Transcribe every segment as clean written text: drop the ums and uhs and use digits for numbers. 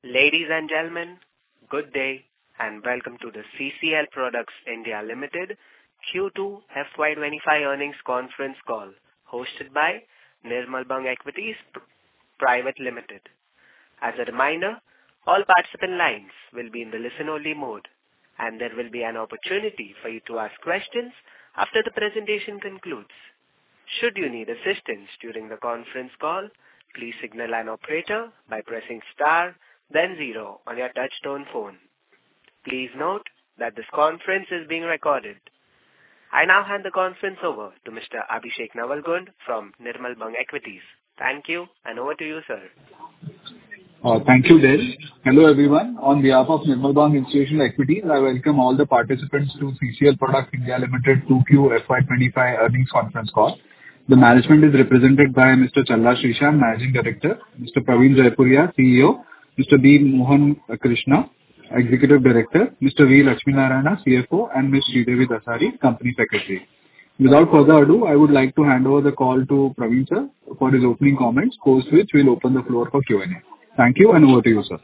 Ladies and gentlemen, good day and welcome to the CCL Products India Limited Q2 FY25 earnings conference call hosted by Nirmal Bang Equities Private Limited. As a reminder, all participant lines will be in the listen-only mode and there will be an opportunity for you to ask questions after the presentation concludes. Should you need assistance during the conference call, please signal an operator by pressing star then 0 on your touch-tone phone. Please note that this conference is being recorded. I now hand the conference over to Mr. Abhishek Navalgund from Nirmal Bang Equities. Thank you, and over to you, sir. Thank you, Des. Hello, everyone. On behalf of Nirmal Bang Institutional Equities, I welcome all the participants to CCL Products India Limited 2Q FY25 earnings conference call. The management is represented by Mr. Challa Srishant, Managing Director, Mr. Praveen Jaipuriar, CEO, Mr. B. Mohan Krishna, Executive Director, Mr. V. Lakshminarayana, CFO, and Ms. Sridevi Dasari, Company Secretary. Without further ado, I would like to hand over the call to Praveen sir for his opening comments, post which we'll open the floor for Q&A. Thank you, and over to you, sir.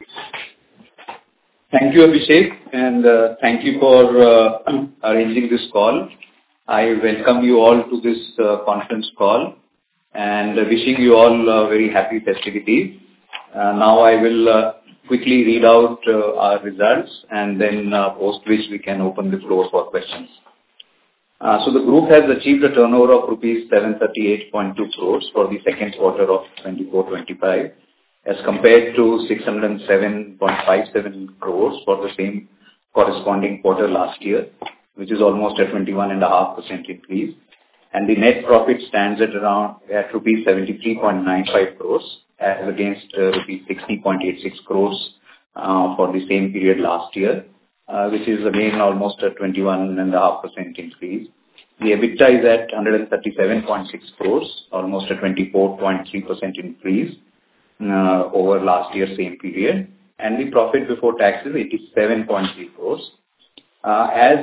Thank you, Abhishek, and thank you for arranging this call. I welcome you all to this conference call and wishing you all a very happy festivities. Now I will quickly read out our results and then post which we can open the floor for questions. So the group has achieved a turnover of rupees 738.2 crores for the second quarter of 24-25 as compared to 607.57 crores for the same corresponding quarter last year, which is almost a 21.5% increase. And the net profit stands at rupees 73.95 crores as against rupees 60.86 crores for the same period last year, which is again almost a 21.5% increase. The EBITDA is at 137.6 crores, almost a 24.3% increase over last year's same period. And the profit before tax is 87.3 crores. As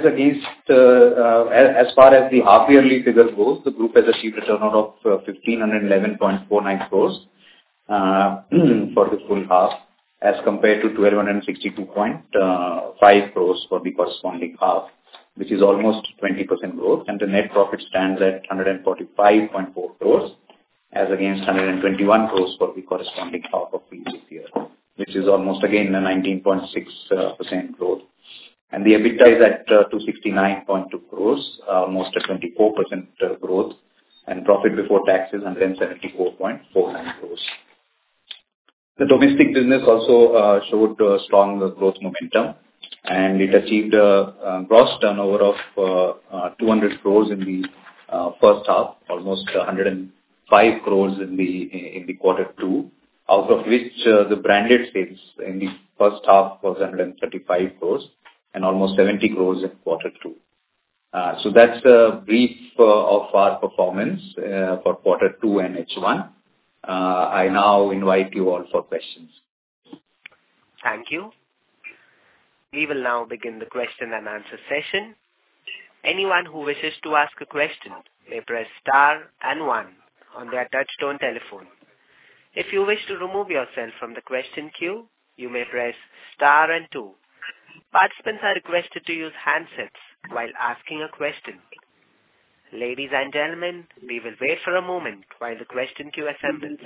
far as the half-yearly figure goes, the group has achieved a turnover of 1,511.49 crores for the full half, as compared to 1,262.5 crores for the corresponding half, which is almost 20% growth. And the net profit stands at 145.4 crores, as against 121 crores for the corresponding half of previous year, which is almost again a 19.6% growth. And the EBITDA is at 269.2 crores, almost a 24% growth, and profit before tax is 174.49 crores. The domestic business also showed strong growth momentum, and it achieved a gross turnover of 200 crores in the first half, almost 105 crores in the quarter two, out of which the branded sales in the first half was 135 crores and almost 70 crores in quarter two. So that's a brief of our performance for quarter two and H1. I now invite you all for questions. Thank you. We will now begin the question and answer session. Anyone who wishes to ask a question may press star and 1 on their touch-tone telephone. If you wish to remove yourself from the question queue, you may press star and 2. Participants are requested to use handsets while asking a question. Ladies and gentlemen, we will wait for a moment while the question queue assembles.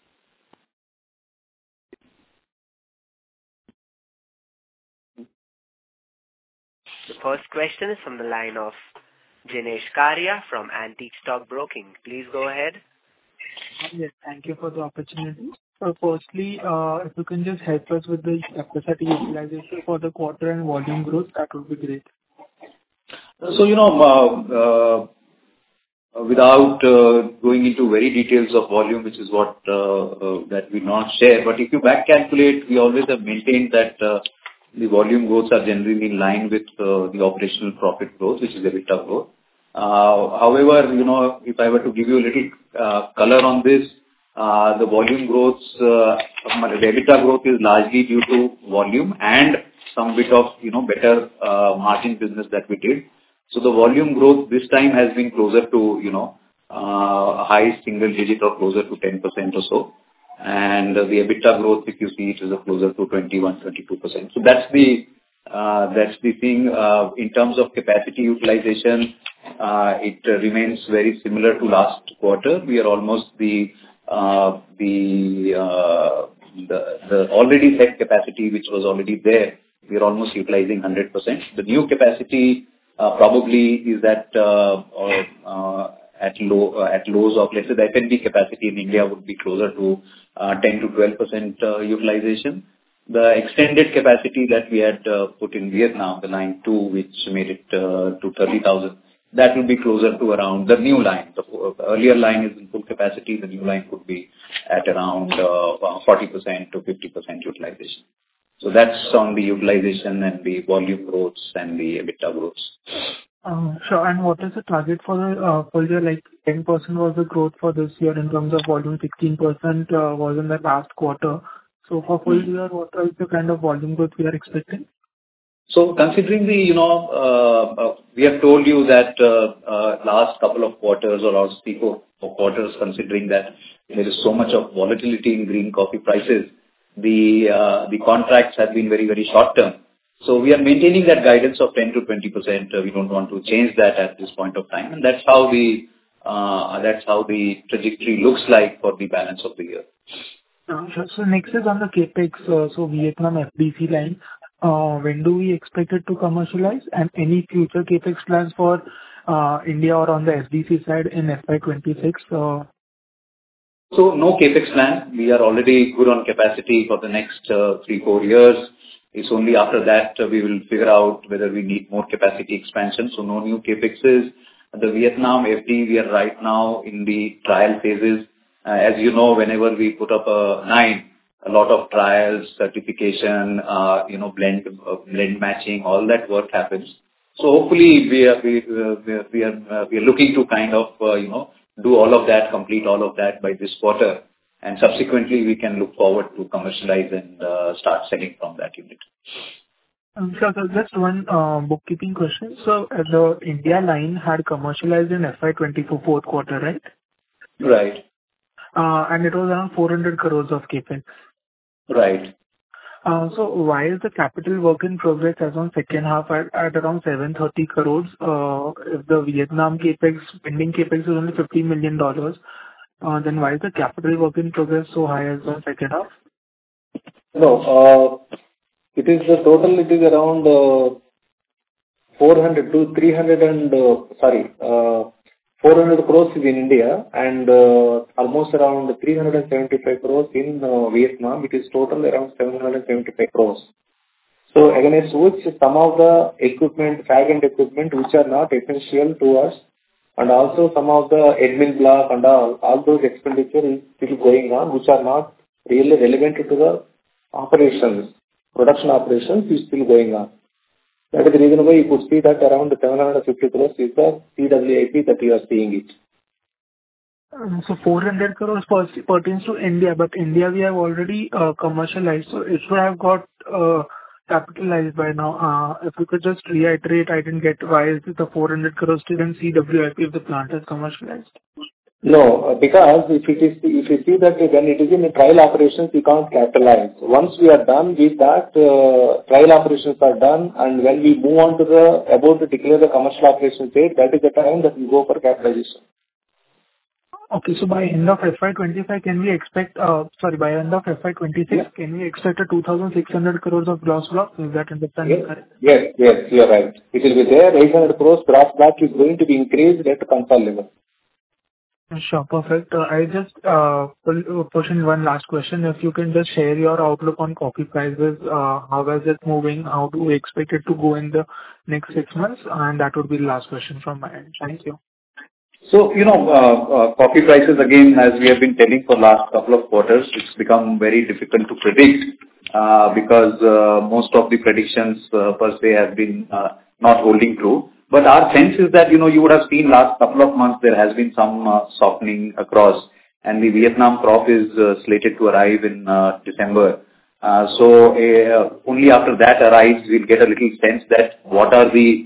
The first question is from the line of Jinesh Karia from Antique Stock Broking. Please go ahead. Yes, thank you for the opportunity. So firstly, if you can just help us with the capacity utilization for the quarter and volume growth, that would be great. So, without going into very details of volume, which is what that we not share, but if you back calculate, we always have maintained that the volume growths are generally in line with the operational profit growth, which is EBITDA growth. However, if I were to give you a little color on this, the volume growths, the EBITDA growth is largely due to volume and some bit of, better margin business that we did. So the volume growth this time has been closer to, a high single digit or closer to 10% or so. And the EBITDA growth, if you see, it is closer to 21-22%. So that's the thing. In terms of capacity utilization, it remains very similar to last quarter. We are almost the already set capacity, which was already there, we are almost utilizing 100%. The new capacity probably is at lows of, let's say, the F&B capacity in India would be closer to 10-12% utilization. The extended capacity that we had put in Vietnam, the line 2, which made it to 30,000, that will be closer to around the new line. The earlier line is in full capacity. The new line could be at around 40% to 50% utilization. So that's on the utilization and the volume growths and the EBITDA growths. Sure. And what is the target for the full year? Like 10% was the growth for this year in terms of volume, 16% was in the last quarter. So for full year, what is the kind of volume growth we are expecting? So considering we have told you that last couple of quarters or last 3-4 quarters, considering that there is so much of volatility in green coffee prices, the contracts have been very, very short term. So we are maintaining that guidance of 10 to 20%. We don't want to change that at this point of time, and that's how the trajectory looks like for the balance of the year. So next is on the capex. So Vietnam FDC line. When do we expect it to commercialize? And any future capex plans for India or on the FDC side in FY26? So no capex plan. We are already good on capacity for the next 3-4 years. It's only after that we will figure out whether we need more capacity expansion. So no new capexes. The Vietnam FD, we are right now in the trial phases. As you know, whenever we put up a line, a lot of trials, certification, blend matching, all that work happens. So hopefully we are looking to kind of do all of that, complete all of that by this quarter, and subsequently we can look forward to commercialize and start selling from that unit. Sure. So just one bookkeeping question. So the India line had commercialized in FY24 fourth quarter, right? Right. And it was around 400 crores of capex. Right. So why is the capital work in progress as on second half at around 730 crores? If the Vietnam capex, pending capex is only $50 million, then why is the capital work in progress so high as on second half? No, it is the total. It is around 400 to 300 and 400 crores is in India and almost around 375 crores in Vietnam. It is total around 775 crores. So against which some of the equipment, fag-end equipment, which are not essential to us, and also some of the admin block and all those expenditure is still going on, which are not really relevant to the operations. Production operations is still going on. That is the reason why you could see that around 750 crores is the CWIP that you are seeing it. So 400 crores pertains to India, but India we have already commercialized, so it should have got capitalized by now. If you could just reiterate, I didn't get why is it the 400 crores still in CWIP if the plant is commercialized? No, because if you see that when it is in the trial operations, you can't capitalize. Once we are done with that, trial operations are done, and when we move on to about to declare the commercial operation date, that is the time that we go for capitalization. Okay, so by end of FY25, can we expect, by end of FY26, Can we expect a 2,600 crores of gross block? Is that understanding correct? Yes, you are right. It will be there. 800 crores gross block is going to be increased at the consolidated level. Sure, perfect. I just push in one last question. If you can just share your outlook on coffee prices, how is it moving? How do we expect it to go in the next 6 months? And that would be the last question from my end. Thank you. So, coffee prices, again, as we have been telling for last couple of quarters, it's become very difficult to predict because most of the predictions per se have been not holding true. But our sense is that, you would have seen last couple of months there has been some softening across, and the Vietnam crop is slated to arrive in December. So only after that arrives, we'll get a little sense that what are the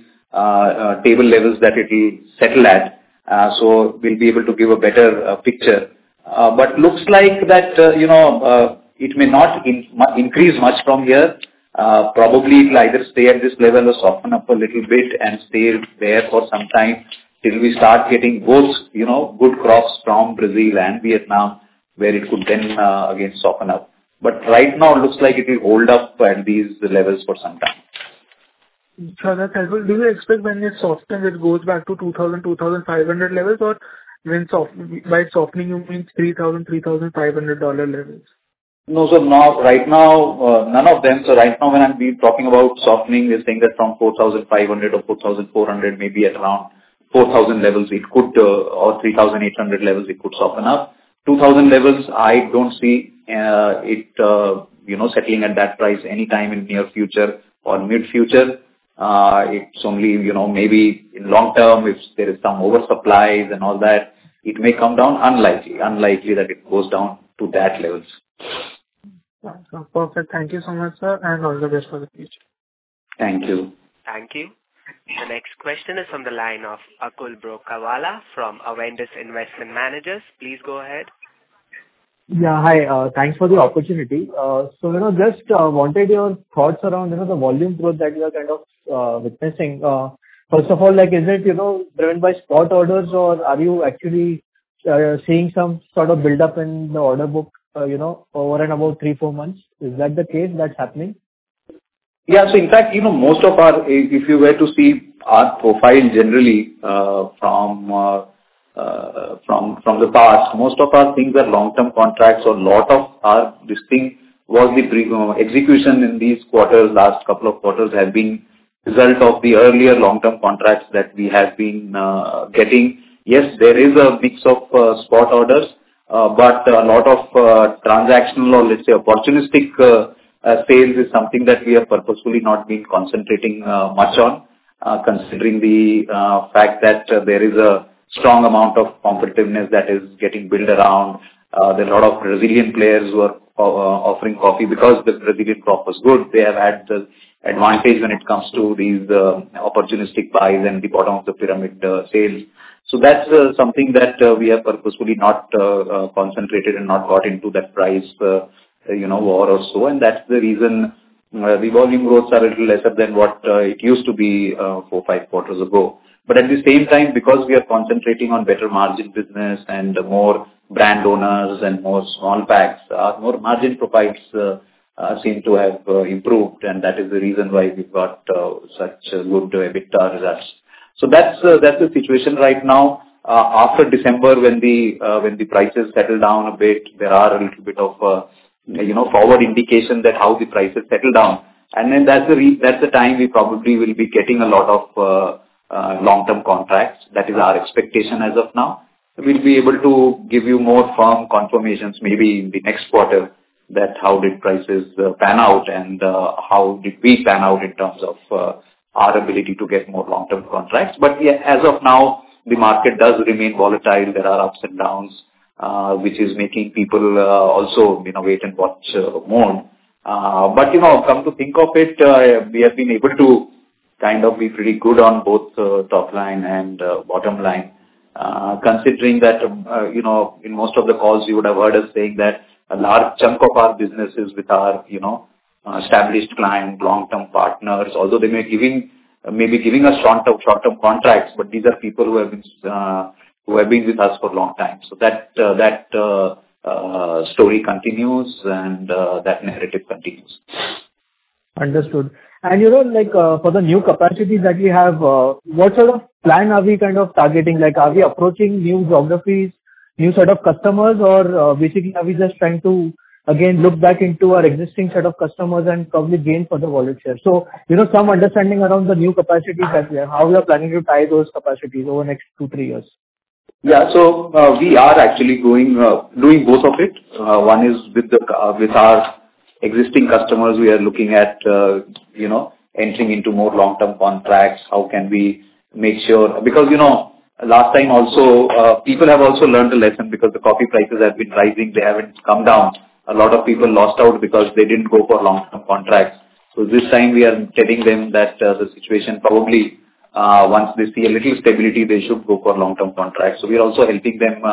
table levels that it will settle at. So we'll be able to give a better picture. But looks like that, it may not increase much from here. Probably it will either stay at this level or soften up a little bit and stay there for some time till we start getting both, good crops from Brazil and Vietnam, where it could then again soften up. But right now, it looks like it will hold up at these levels for some time. So that's helpful. Do you expect when it softens, it goes back to 2,000, 2,500 levels, or by softening you mean $3,000, $3,500 levels? No, so now, right now, none of them. So right now, when I'm talking about softening, we're saying that from 4,500 or 4,400, maybe at around 4,000 levels, it could, or 3,800 levels, it could soften up. 2,000 levels, I don't see it, settling at that price anytime in near future or mid future. It's only, maybe in long term, if there is some oversupplies and all that, it may come down. Unlikely that it goes down to that levels. Perfect. Thank you so much, sir, and all the best for the future. Thank you. Thank you. The next question is from the line of Akul Brokawala from Avendus Investment Managers. Please go ahead. Yeah, hi. Thanks for the opportunity. Just wanted your thoughts around, the volume growth that you are kind of witnessing. First of all, is it, driven by spot orders, or are you actually seeing some sort of build-up in the order book, over and about 3-4 months? Is that the case that's happening? Yeah. So in fact, most of our, if you were to see our profile generally from the past, most of our things are long-term contracts, or lot of our this thing was the execution in these quarters, last couple of quarters have been result of the earlier long-term contracts that we have been getting. Yes, there is a mix of spot orders, but a lot of transactional, or let's say opportunistic sales is something that we have purposefully not been concentrating much on, considering the fact that there is a strong amount of competitiveness that is getting built around. There are a lot of Brazilian players who are offering coffee because the Brazilian crop was good. They have had the advantage when it comes to these opportunistic buys and the bottom of the pyramid sales. So that's something that we have purposefully not concentrated and not got into that price war or so, and that's the reason the volume growths are a little lesser than what it used to be 4-5 quarters ago. But at the same time, because we are concentrating on better margin business and more brand owners and more small packs, more margin profiles seem to have improved, and that is the reason why we've got such good EBITDA results. So that's the situation right now. After December, when the prices settle down a bit, there are a little bit of forward indication that how the prices settle down, and then that's the time we probably will be getting a lot of long-term contracts. That is our expectation as of now. We'll be able to give you more firm confirmations maybe in the next quarter that how did prices pan out, and how did we pan out in terms of our ability to get more long-term contracts. But yeah, as of now, the market does remain volatile. There are ups and downs, which is making people also wait and watch mode. But come to think of it, we have been able to kind of be pretty good on both top line and bottom line, considering that in most of the calls you would have heard us saying that a large chunk of our business is with our established client, long-term partners. Although they may be giving us short-term contracts, but these are people who have been with us for a long time. So that story continues, and that narrative continues. Understood. And for the new capacities that we have, what sort of plan are we kind of targeting? Are we approaching new geographies, new set of customers, or basically are we just trying to again look back into our existing set of customers and probably gain further wallet share? So some understanding around the new capacities that we have, how we are planning to tie those capacities over the next 2-3 years. Yeah, so we are actually doing both of it. One is with our existing customers. We are looking at entering into more long-term contracts. How can we make sure, because last time also people have also learned a lesson, because the coffee prices have been rising, they haven't come down. A lot of people lost out because they didn't go for long-term contracts. So this time we are telling them that the situation probably once they see a little stability, they should go for long-term contracts. So we are also helping them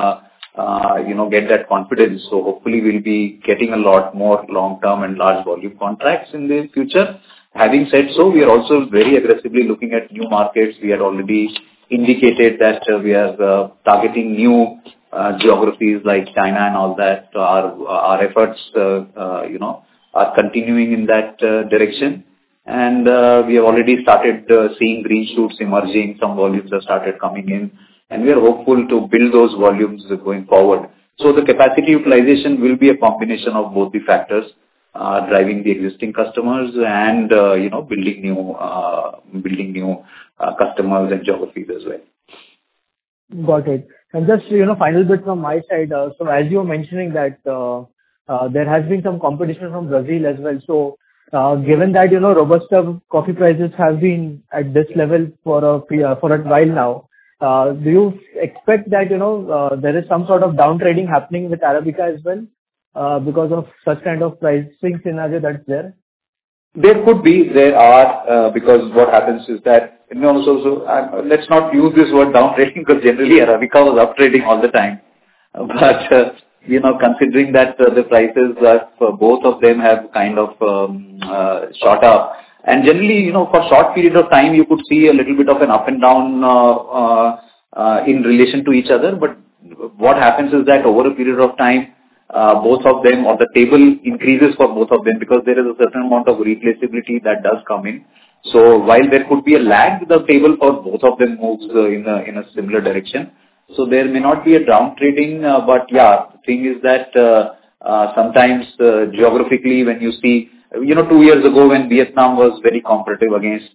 get that confidence. So hopefully we'll be getting a lot more long-term and large volume contracts in the future. Having said so, we are also very aggressively looking at new markets. We had already indicated that we are targeting new geographies like China and all that. Our efforts, are continuing in that direction. And we have already started seeing green shoots emerging. Some volumes have started coming in, and we are hopeful to build those volumes going forward. So the capacity utilization will be a combination of both the factors, driving the existing customers and building new customers and geographies as well. Got it. And just, final bit from my side. So as you were mentioning that there has been some competition from Brazil as well. So given that, Robusta coffee prices have been at this level for a while now, do you expect that, there is some sort of down trading happening with Arabica as well because of such kind of pricing scenario that's there? There could be, there are, because what happens is that, let's not use this word down trading because generally Arabica was up trading all the time. But, considering that the prices for both of them have kind of shot up. And generally, for short period of time, you could see a little bit of an up and down in relation to each other. But what happens is that over a period of time, both of them, or the table increases for both of them because there is a certain amount of replaceability that does come in. So while there could be a lag, the table for both of them moves in a similar direction. So there may not be a down trading, but yeah, the thing is that sometimes geographically when you see, 2 years ago when Vietnam was very competitive against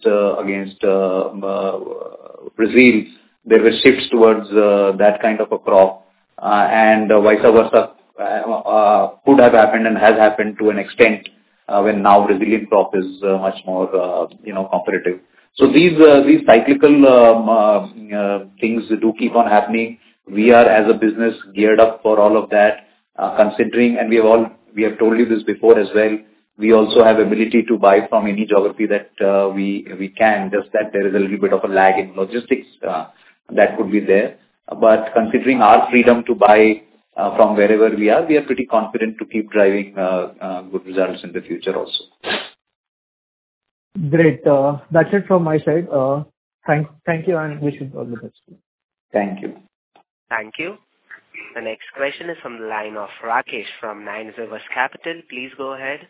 Brazil, there were shifts towards that kind of a crop, and vice versa could have happened and has happened to an extent when now Brazilian crop is much more competitive. So these cyclical things do keep on happening. We are as a business geared up for all of that, considering, and we have told you this before as well. We also have ability to buy from any geography that we can. Just that there is a little bit of a lag in logistics that could be there. But considering our freedom to buy from wherever we are pretty confident to keep driving good results in the future also. Great. That's it from my side. Thank you and wish you all the best. Thank you. Thank you. The next question is from the line of Rakesh from Nine Rivers Capital. Please go ahead.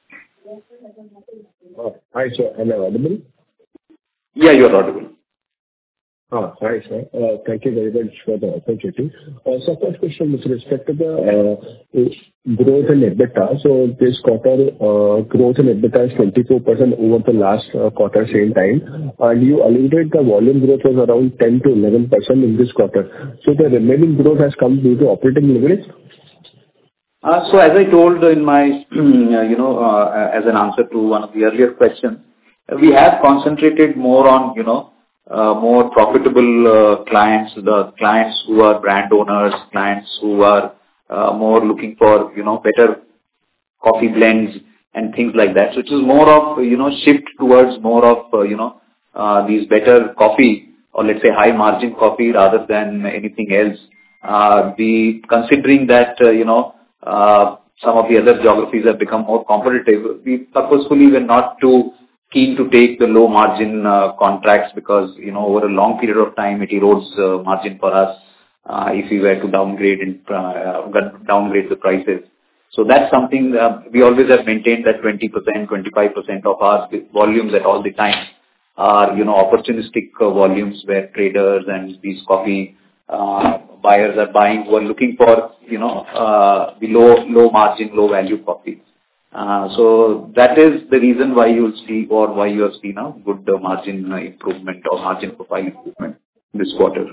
Hi, sir. Am I audible? Yeah, you're audible. Hi, sir. Thank you very much for the opportunity. So first question with respect to the growth in EBITDA. So this quarter, growth in EBITDA is 24% over the last quarter same time. And you alluded the volume growth was around 10 to 11% in this quarter. So the remaining growth has come due to operating leverage? So as I told in my, as an answer to one of the earlier questions, we have concentrated more on, more profitable clients, the clients who are brand owners, clients who are more looking for, better coffee blends and things like that. So it is more of, shift towards more of, these better coffee, or let's say high margin coffee rather than anything else. Considering that, some of the other geographies have become more competitive, we purposefully were not too keen to take the low margin contracts because, over a long period of time, it erodes margin for us if we were to downgrade the prices. So that's something we always have maintained that 20%, 25% of our volumes at all the time are, opportunistic volumes where traders and these coffee buyers are buying who are looking for, the low margin, low value coffee. So that is the reason why you have seen a good margin improvement or margin profile improvement this quarter.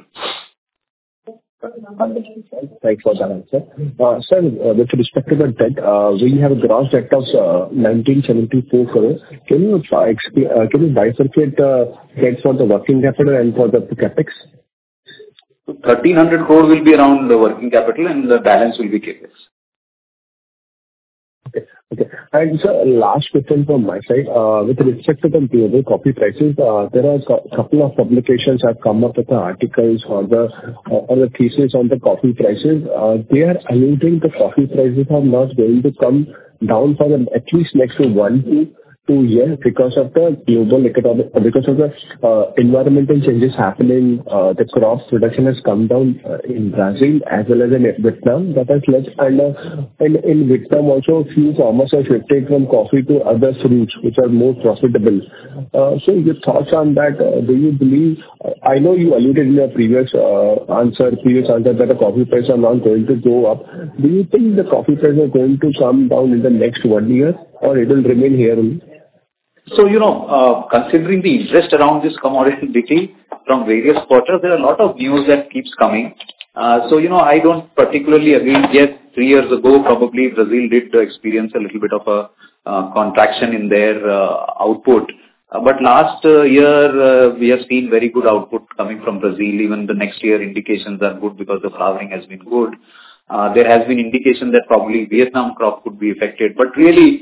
Thanks for that answer. Sir, with respect to the debt, we have a gross debt of 1974 crores. Can you bifurcate debt for the working capital and for the capex? 1,300 crores will be around the working capital and the balance will be capex. Okay. Okay. And sir, last question from my side. With respect to the global coffee prices, there are a couple of publications have come up with the articles or the thesis on the coffee prices. They are alluding the coffee prices are not going to come down for at least next to 1 to 2 years because of the global economic, because of the environmental changes happening. The crop production has come down in Brazil as well as in Vietnam. That has led, and in Vietnam also, few farmers have shifted from coffee to other fruits which are more profitable. So your thoughts on that? Do you believe? I know you alluded in your previous answer that the coffee prices are not going to go up. Do you think the coffee prices are going to come down in the next 1 year, or it will remain here only? So, considering the interest around this commodity from various quarters, there are a lot of news that keeps coming. So, I don't particularly agree. Yes, 3 years ago, probably Brazil did experience a little bit of a contraction in their output. But last year, we have seen very good output coming from Brazil. Even the next year indications are good because the flowering has been good. There has been indication that probably Vietnam crop could be affected. But really,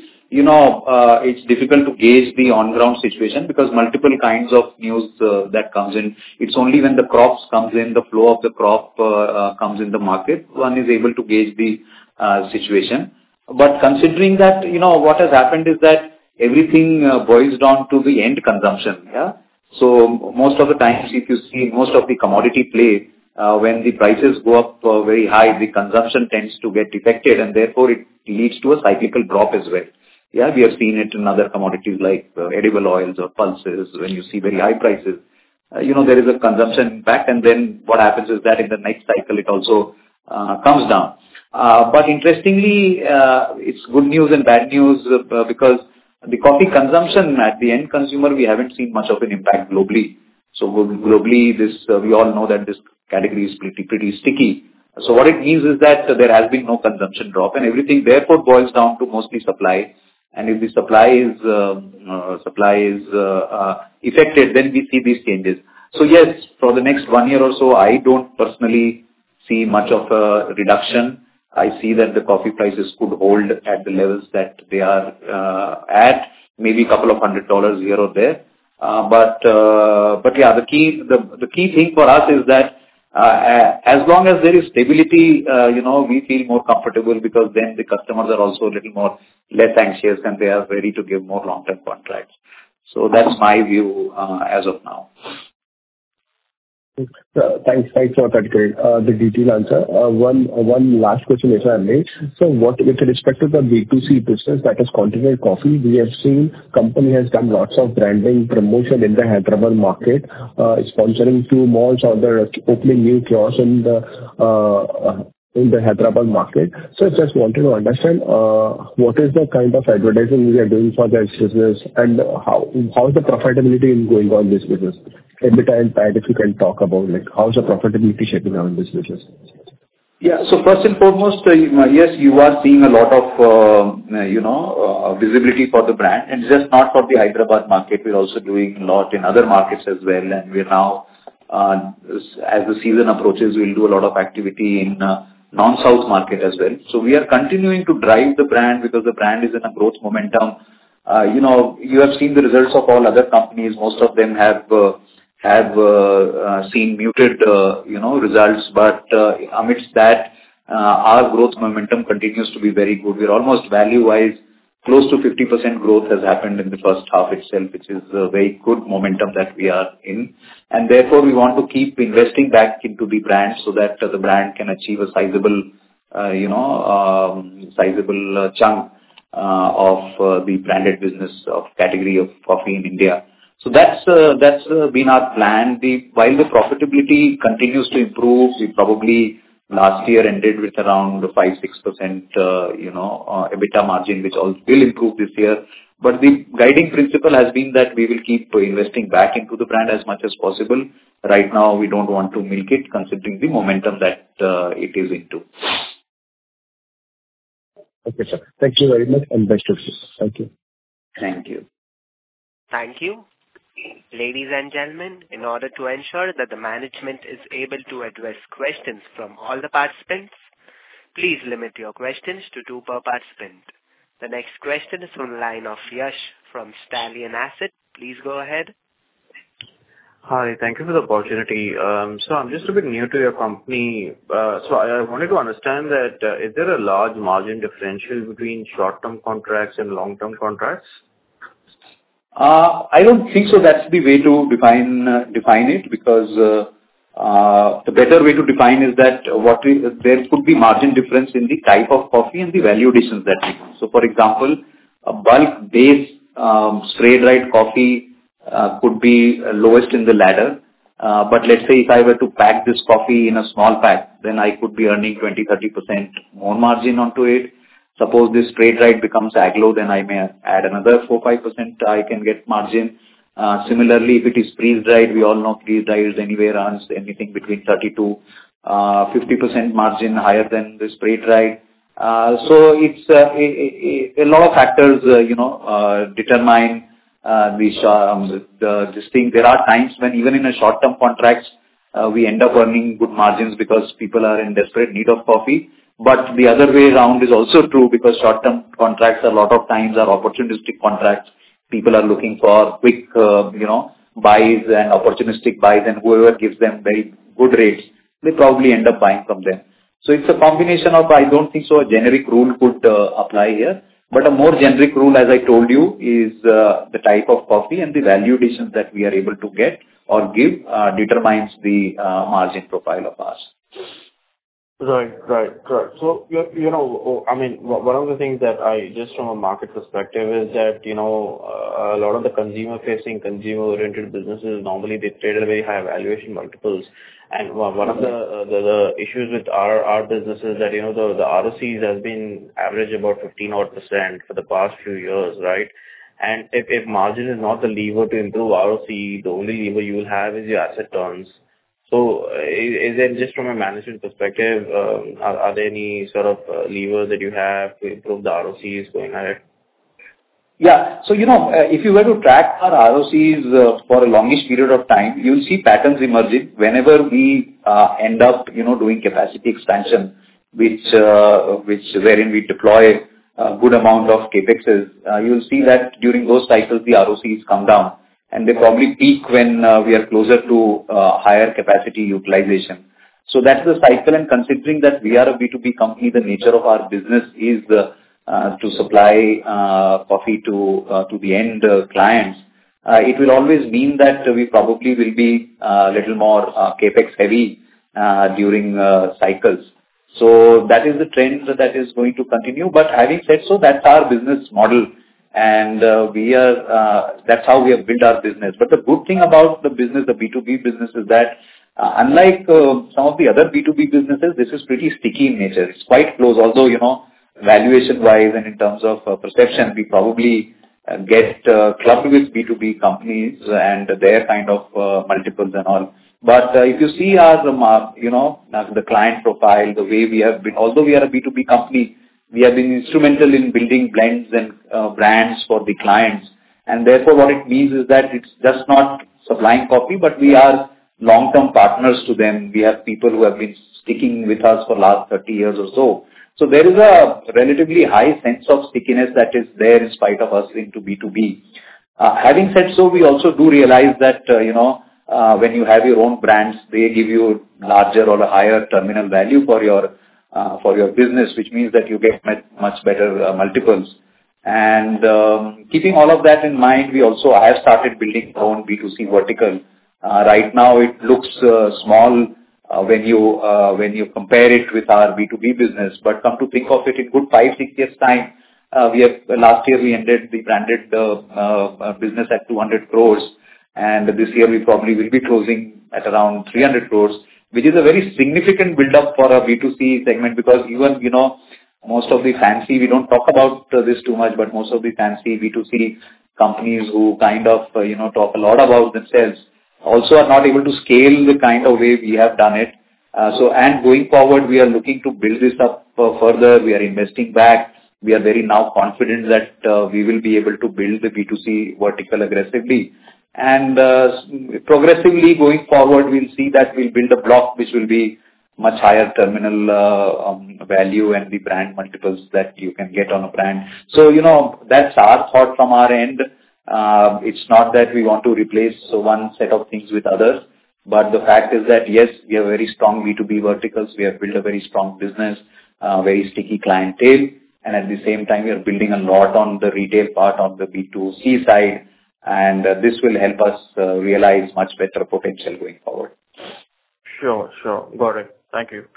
it's difficult to gauge the on-ground situation because multiple kinds of news that comes in. It's only when the crops comes in, the flow of the crop comes in the market, one is able to gauge the situation. But considering that, what has happened is that everything boils down to the end consumption. Yeah. So most of the times, if you see most of the commodity play, when the prices go up very high, the consumption tends to get affected, and therefore it leads to a cyclical drop as well. Yeah, we have seen it in other commodities like edible oils or pulses. When you see very high prices, there is a consumption impact, and then what happens is that in the next cycle it also comes down. But interestingly, it's good news and bad news because the coffee consumption at the end consumer, we haven't seen much of an impact globally. So globally, we all know that this category is pretty sticky. So what it means is that there has been no consumption drop, and everything therefore boils down to mostly supply. And if the supply is affected, then we see these changes. So yes, for the next 1 year or so, I don't personally see much of a reduction. I see that the coffee prices could hold at the levels that they are at, maybe a couple of $100 here or there. But yeah, the key thing for us is that as long as there is stability, we feel more comfortable because then the customers are also a little more less anxious and they are ready to give more long-term contracts. So that's my view as of now. Thanks for that great, the detailed answer. One last question if I may. So what with respect to the B2C business that is Continental Coffee, we have seen company has done lots of branding promotion in the Hyderabad market, sponsoring 2 malls or they're opening new kiosks in the Hyderabad market. So I just wanted to understand what is the kind of advertising we are doing for this business and how is the profitability going on this business? EBITDA and PAT, if you can talk about how is the profitability shaping out in this business? Yeah. So first and foremost, yes, you are seeing a lot of visibility for the brand, and just not for the Hyderabad market. We're also doing a lot in other markets as well, and we're now, as the season approaches, we'll do a lot of activity in non-South market as well. So we are continuing to drive the brand because the brand is in a growth momentum. You have seen the results of all other companies. Most of them have seen muted, results, but amidst that, our growth momentum continues to be very good. We're almost value-wise close to 50% growth has happened in the first half itself, which is a very good momentum that we are in. And therefore, we want to keep investing back into the brand so that the brand can achieve a sizable chunk of the branded business of category of coffee in India. So that's been our plan. While the profitability continues to improve, we probably last year ended with around 5-6%, EBITDA margin, which will improve this year. But the guiding principle has been that we will keep investing back into the brand as much as possible. Right now, we don't want to milk it, considering the momentum that it is into. Okay, sir. Thank you very much, and best wishes. Thank you. Thank you. Thank you. Ladies and gentlemen, in order to ensure that the management is able to address questions from all the participants, please limit your questions to 2 per participant. The next question is from the line of Yash from Stallion Asset. Please go ahead. Hi. Thank you for the opportunity. So I'm just a bit new to your company. So I wanted to understand that, is there a large margin differential between short-term contracts and long-term contracts? I don't think so that's the way to define it, because the better way to define is that there could be margin difference in the type of coffee and the value additions that we do. So for example, a bulk base spray-dried coffee could be lowest in the ladder. But let's say if I were to pack this coffee in a small pack, then I could be earning 20-30% more margin onto it. Suppose this spray-dried becomes aglo, then I may add another 4-5% I can get margin. Similarly, if it is freeze-dried, we all know freeze-dried anywhere earns anything between 30-50% margin higher than the spray-dried. So it's a lot of factors, determine this thing. There are times when even in a short-term contracts, we end up earning good margins because people are in desperate need of coffee. But the other way around is also true, because short-term contracts a lot of times are opportunistic contracts. People are looking for quick, buys and opportunistic buys, and whoever gives them very good rates, they probably end up buying from them. So it's a combination of, I don't think so a generic rule could apply here, but a more generic rule, as I told you, is the type of coffee and the value additions that we are able to get or give determines the margin profile of ours. Right. So, I mean, one of the things that just from a market perspective is that, a lot of the consumer-facing, consumer-oriented businesses, normally they trade at very high valuation multiples. And one of the issues with our business is that, the ROCs has been average about 15% for the past few years, right? And if margin is not the lever to improve ROC, the only lever you will have is your asset turns. So is it just from a management perspective, are there any sort of levers that you have to improve the ROCs going ahead? Yeah. So, if you were to track our ROCs for a longish period of time, you'll see patterns emerging whenever we end up, doing capacity expansion, wherein we deploy a good amount of capexes. You'll see that during those cycles, the ROCs come down, and they probably peak when we are closer to higher capacity utilization. So that's the cycle, and considering that we are a B2B company, the nature of our business is to supply coffee to the end clients. It will always mean that we probably will be a little more capex heavy during cycles. So that is the trend that is going to continue. But having said so, that's our business model. And that's how we have built our business. But the good thing about the business, the B2B business, is that unlike some of the other B2B businesses, this is pretty sticky in nature. It's quite close. Although, valuation-wise and in terms of perception, we probably get clubbed with B2B companies and their kind of multiples and all. But if you see our, the client profile, the way we have been, although we are a B2B company, we have been instrumental in building blends and brands for the clients. And therefore, what it means is that it's just not supplying coffee, but we are long-term partners to them. We have people who have been sticking with us for the last 30 years or so. So there is a relatively high sense of stickiness that is there in spite of us into B2B. Having said so, we also do realize that, when you have your own brands, they give you larger or a higher terminal value for your business, which means that you get much better multiples. And keeping all of that in mind, we also have started building our own B2C vertical. Right now, it looks small when you compare it with our B2B business. But come to think of it, in good 5-6 years' time, last year we ended the branded business at 200 crores, and this year we probably will be closing at around 300 crores, which is a very significant build-up for a B2C segment, because even, most of the fancy, we don't talk about this too much, but most of the fancy B2C companies who kind of, talk a lot about themselves also are not able to scale the kind of way we have done it. And going forward, we are looking to build this up further. We are investing back. We are very now confident that we will be able to build the B2C vertical aggressively. And progressively going forward, we'll see that we'll build a block which will be much higher terminal value and the brand multiples that you can get on a brand. So, that's our thought from our end. It's not that we want to replace one set of things with others, but the fact is that, yes, we have very strong B2B verticals. We have built a very strong business, very sticky clientele, and at the same time, we are building a lot on the retail part, on the B2C side, and this will help us realize much better potential going forward. Sure. Got it. Thank you.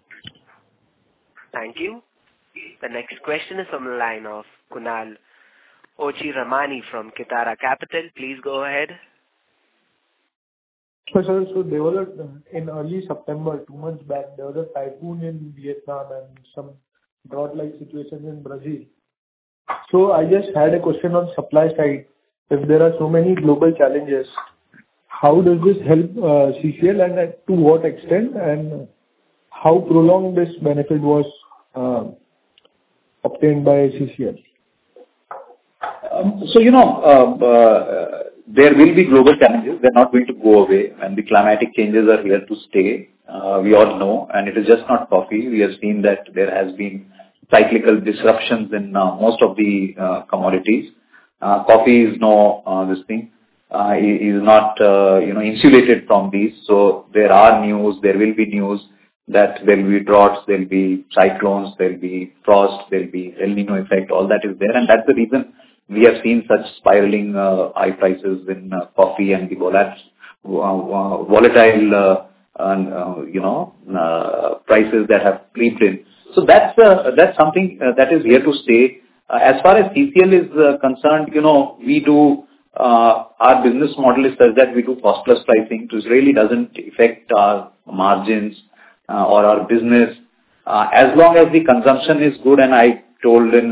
Thank you. The next question is from the line of Kunal Ochiramani from Kitara Capital. Please go ahead. So there was in early September, 2 months back, there was a typhoon in Vietnam and some drought-like situations in Brazil. So I just had a question on supply side. If there are so many global challenges, how does this help CCL, and to what extent, and how prolonged this benefit was obtained by CCL? There will be global challenges. They're not going to go away, and the climatic changes are here to stay. We all know, and it is just not coffee. We have seen that there has been cyclical disruptions in most of the commodities. Coffee is is not insulated from these. So there will be news that there will be droughts, there will be cyclones, there will be frost, there will be El Nino effect. All that is there, and that's the reason we have seen such spiraling high prices in coffee and the volatile prices that have creeped in. So that's something that is here to stay. As far as CCL is concerned, we do our business model is such that we do cost plus pricing. This really doesn't affect our margins or our business as long as the consumption is good. And I told as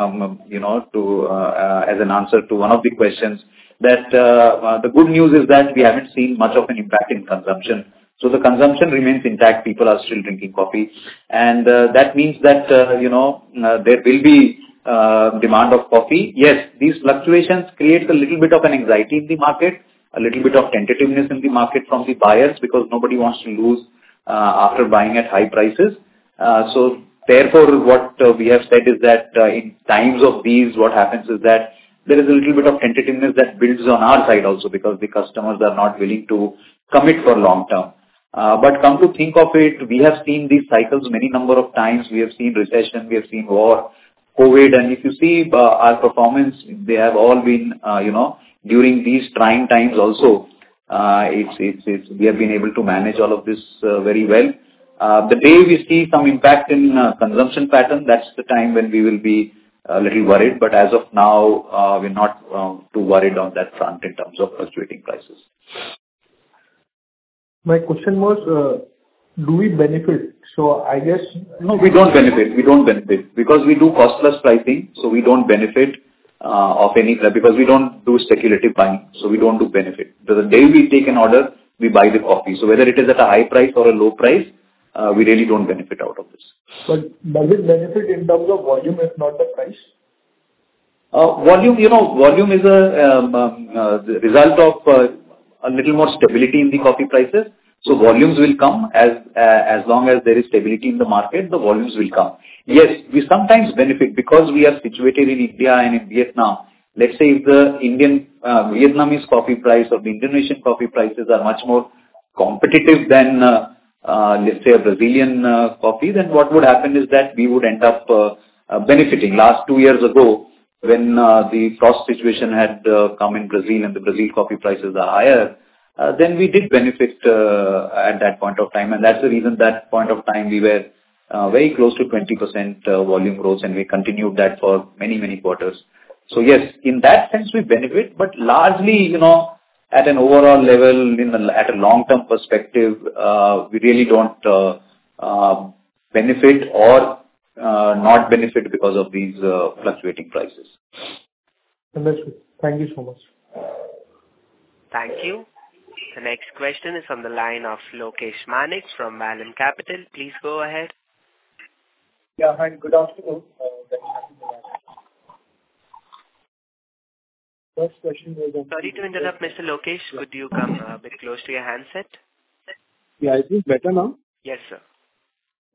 an answer to one of the questions that the good news is that we haven't seen much of an impact in consumption. So the consumption remains intact. People are still drinking coffee, and that means that there will be demand of coffee. Yes, these fluctuations create a little bit of an anxiety in the market, a little bit of tentativeness in the market from the buyers, because nobody wants to lose after buying at high prices. So therefore, what we have said is that in times of these, what happens is that there is a little bit of tentativeness that builds on our side also, because the customers are not willing to commit for long term. But come to think of it, we have seen these cycles many number of times. We have seen recession, we have seen war, COVID, and if you see our performance, they have all been, during these trying times also. We have been able to manage all of this very well. The day we see some impact in consumption pattern, that's the time when we will be a little worried. But as of now, we're not too worried on that front in terms of fluctuating prices. My question was, do we benefit? So I guess... No, we don't benefit. We don't benefit because we do cost plus pricing. So we don't benefit of any, because we don't do speculative buying. So we don't do benefit. The day we take an order, we buy the coffee. So whether it is at a high price or a low price, we really don't benefit out of this. But does it benefit in terms of volume, if not the price? Volume is the result of a little more stability in the coffee prices. So volumes will come as long as there is stability in the market, the volumes will come. Yes, we sometimes benefit because we are situated in India and in Vietnam. Let's say if the Vietnamese coffee price or the Indonesian coffee prices are much more competitive than, let's say, a Brazilian coffee, then what would happen is that we would end up benefiting. Last 2 years ago, when the frost situation had come in Brazil and the Brazil coffee prices are higher, then we did benefit at that point of time. And that's the reason that point of time we were very close to 20% volume growth, and we continued that for many, many quarters. So yes, in that sense we benefit, but largely, at an overall level, at a long-term perspective, we really don't benefit or not benefit because of these fluctuating prices. Understood. Thank you so much. Thank you. The next question is from the line of Lokesh Manik from Vallum Capital. Please go ahead. Yeah, hi, good afternoon. First question was on... Sorry to interrupt, Mr. Lokesh. Could you come a bit close to your handset? Yeah, is this better now? Yes, sir.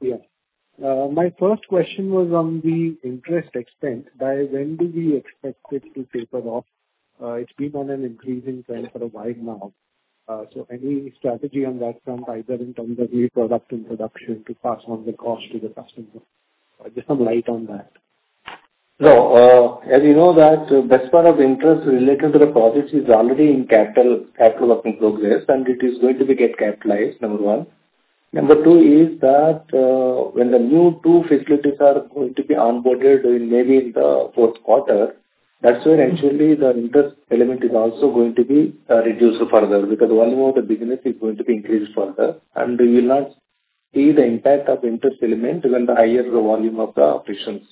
Yeah. My first question was on the interest expense. By when do we expect it to taper off? It's been on an increasing trend for a while now. So any strategy on that front, either in terms of new product introduction to pass on the cost to the customer? Just some light on that. No, as you know that best part of interest related to the projects is already in capital work in progress, and it is going to be get capitalized, number one. Number two is that when the new two facilities are going to be onboarded maybe in the fourth quarter, that's where actually the interest element is also going to be reduced further, because the volume of the business is going to be increased further, and we will not see the impact of interest element when the higher the volume of the operations.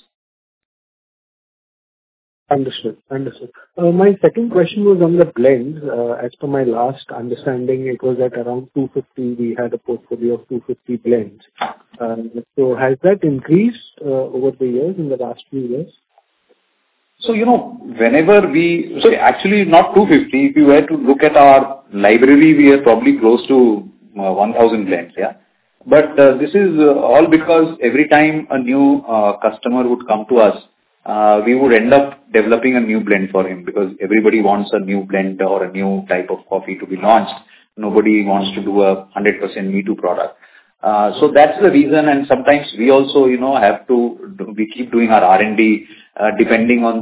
Understood. My second question was on the blends. As per my last understanding, it was at around 250. We had a portfolio of 250 blends. So has that increased over the years, in the last few years? So, actually not 250. If you were to look at our library, we are probably close to 1,000 blends, yeah. But this is all because every time a new customer would come to us, we would end up developing a new blend for him, because everybody wants a new blend or a new type of coffee to be launched. Nobody wants to do a 100% Me Too product. So that's the reason, and sometimes we also, we keep doing our R&D depending on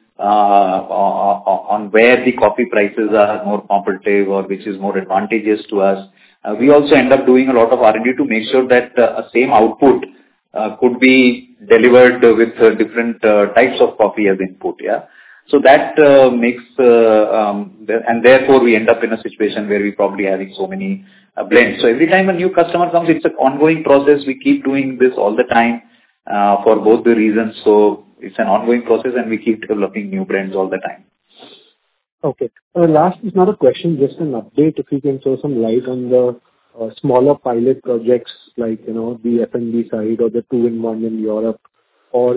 on where the coffee prices are more competitive or which is more advantageous to us. We also end up doing a lot of R&D to make sure that same output could be delivered with different types of coffee as input, yeah. So that makes, and therefore we end up in a situation where we probably having so many blends. So every time a new customer comes, it's an ongoing process. We keep doing this all the time for both the reasons. So it's an ongoing process, and we keep developing new blends all the time. Okay. Last is not a question, just an update. If you can throw some light on the smaller pilot projects like, the F&B side or the 2-in-1 in Europe, or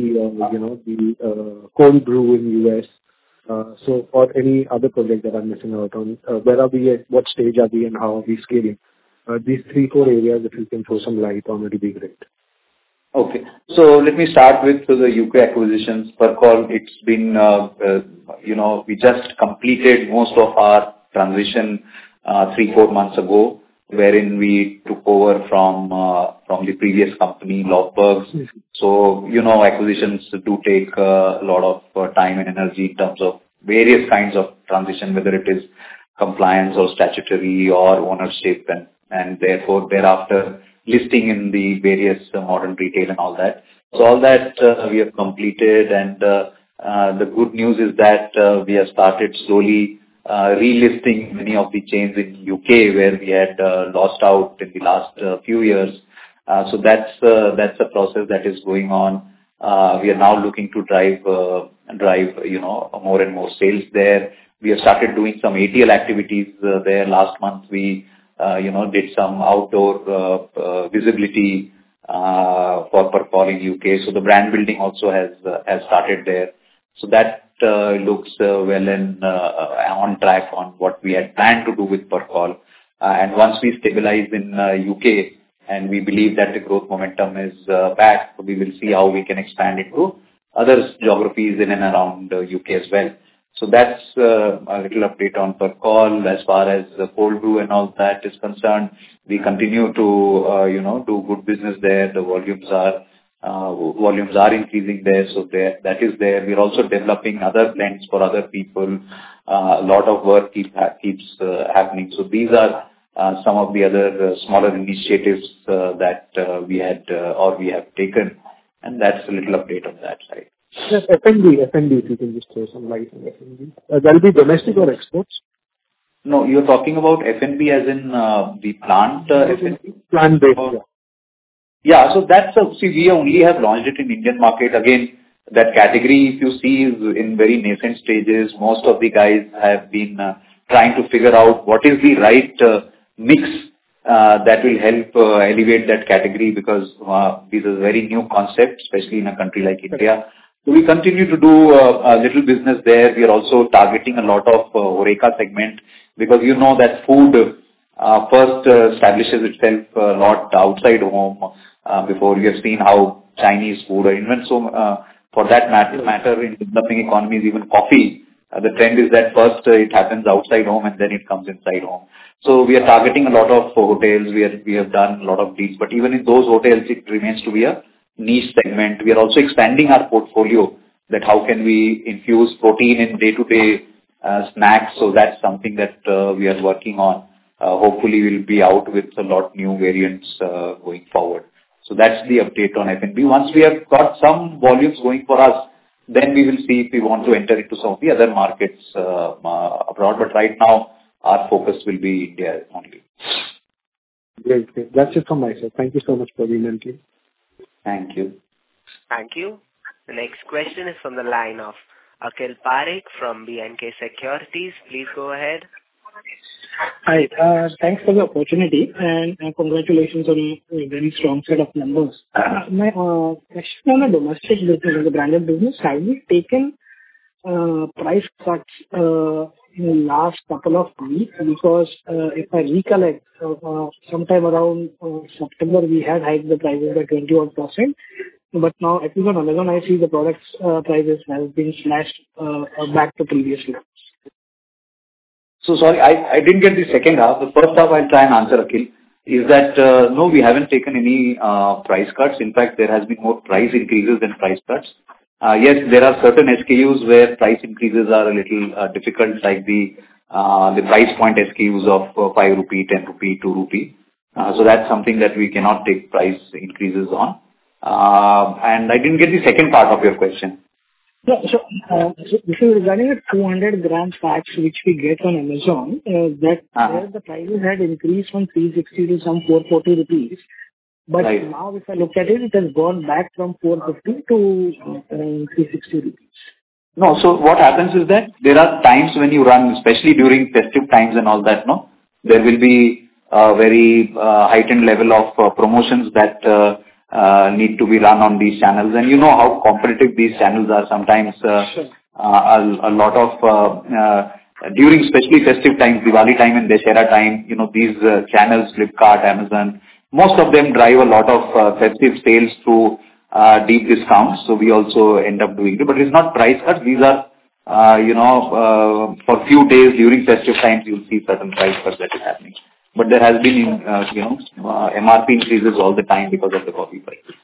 the cold brew in US. So, or any other project that I'm missing out on. Where are we at? What stage are we and how are we scaling? These 3-4 areas, if you can throw some light on, it would be great. Okay. So let me start with the UK acquisitions. Percol, it's been, we just completed most of our transition 3-4 months ago, wherein we took over from the previous company, Löfbergs. So, acquisitions do take a lot of time and energy in terms of various kinds of transition, whether it is compliance or statutory or ownership, and therefore thereafter listing in the various modern retail and all that. So all that we have completed, and the good news is that we have started slowly relisting many of the chains in UK where we had lost out in the last few years. So that's a process that is going on. We are now looking to drive more and more sales there. We have started doing some ATL activities there. Last month we did some outdoor visibility for Percol in UK. So the brand building also has started there. So that looks well and on track on what we had planned to do with Percol. And once we stabilize in UK and we believe that the growth momentum is back, we will see how we can expand into other geographies in and around UK as well. So that's a little update on Percol. As far as the cold brew and all that is concerned, we continue to do good business there. The volumes are increasing there, so that is there. We're also developing other blends for other people. A lot of work keeps happening. So these are some of the other smaller initiatives that we have taken, and that's a little update on that side. Yes, F&B, if you can just throw some light on F&B. That'll be domestic or exports? No, you're talking about F&B as in the plant F&B? Plant-based, yeah. Yeah, so we only have launched it in Indian market. Again, that category, if you see, is in very nascent stages. Most of the guys have been trying to figure out what is the right mix that will help elevate that category, because this is a very new concept, especially in a country like India. So we continue to do a little business there. We are also targeting a lot of HoReCa segment, because that food first establishes itself a lot outside home. before. You have seen how Chinese food or even for that matter in developing economies, even coffee, the trend is that first it happens outside home and then it comes inside home. So we are targeting a lot of hotels. We have done a lot of deals, but even in those hotels, it remains to be a niche segment. We are also expanding our portfolio, that how can we infuse protein in day-to-day snacks. So that's something that we are working on. Hopefully we'll be out with a lot new variants going forward. So that's the update on F&B. Once we have got some volumes going for us, then we will see if we want to enter into some of the other markets abroad. But right now, our focus will be India only. Great. That's it from my side. Thank you so much, Praveen and team. Thank you. Thank you. The next question is from the line of Akhil Parekh from B&K Securities. Please go ahead. Hi. Thanks for the opportunity and congratulations on a very strong set of numbers. My question on the domestic business, the branded business, have we taken price cuts in the last couple of weeks? Because if I recollect, sometime around September, we had hiked the prices by 21%. But now, at least on Amazon, I see the products prices have been slashed back to previous levels. So sorry, I didn't get the second half. The first half I'll try and answer, Akhil, is that no, we haven't taken any price cuts. In fact, there has been more price increases than price cuts. Yes, there are certain SKUs where price increases are a little difficult, like the price point SKUs of 5 rupee, 10 rupee, 2 rupee. So that's something that we cannot take price increases on. And I didn't get the second part of your question. No, so this is regarding the 200 gram packs which we get on Amazon, that where the prices had increased from 360 to some 440 rupees. But now if I look at it, it has gone back from 450 to 360 rupees. No, so what happens is that there are times when you run, especially during festive times and all that, no, there will be a very heightened level of promotions that need to be run on these channels. And you know how competitive these channels are. Sometimes a lot of, during especially festive times, Diwali time and Dussehra time, you know, these channels, Flipkart, Amazon, most of them drive a lot of festive sales through deep discounts. So we also end up doing it. But it's not price cuts. These are, for a few days during festive times, you'll see certain price cuts that is happening. But there has been, MRP increases all the time because of the coffee prices.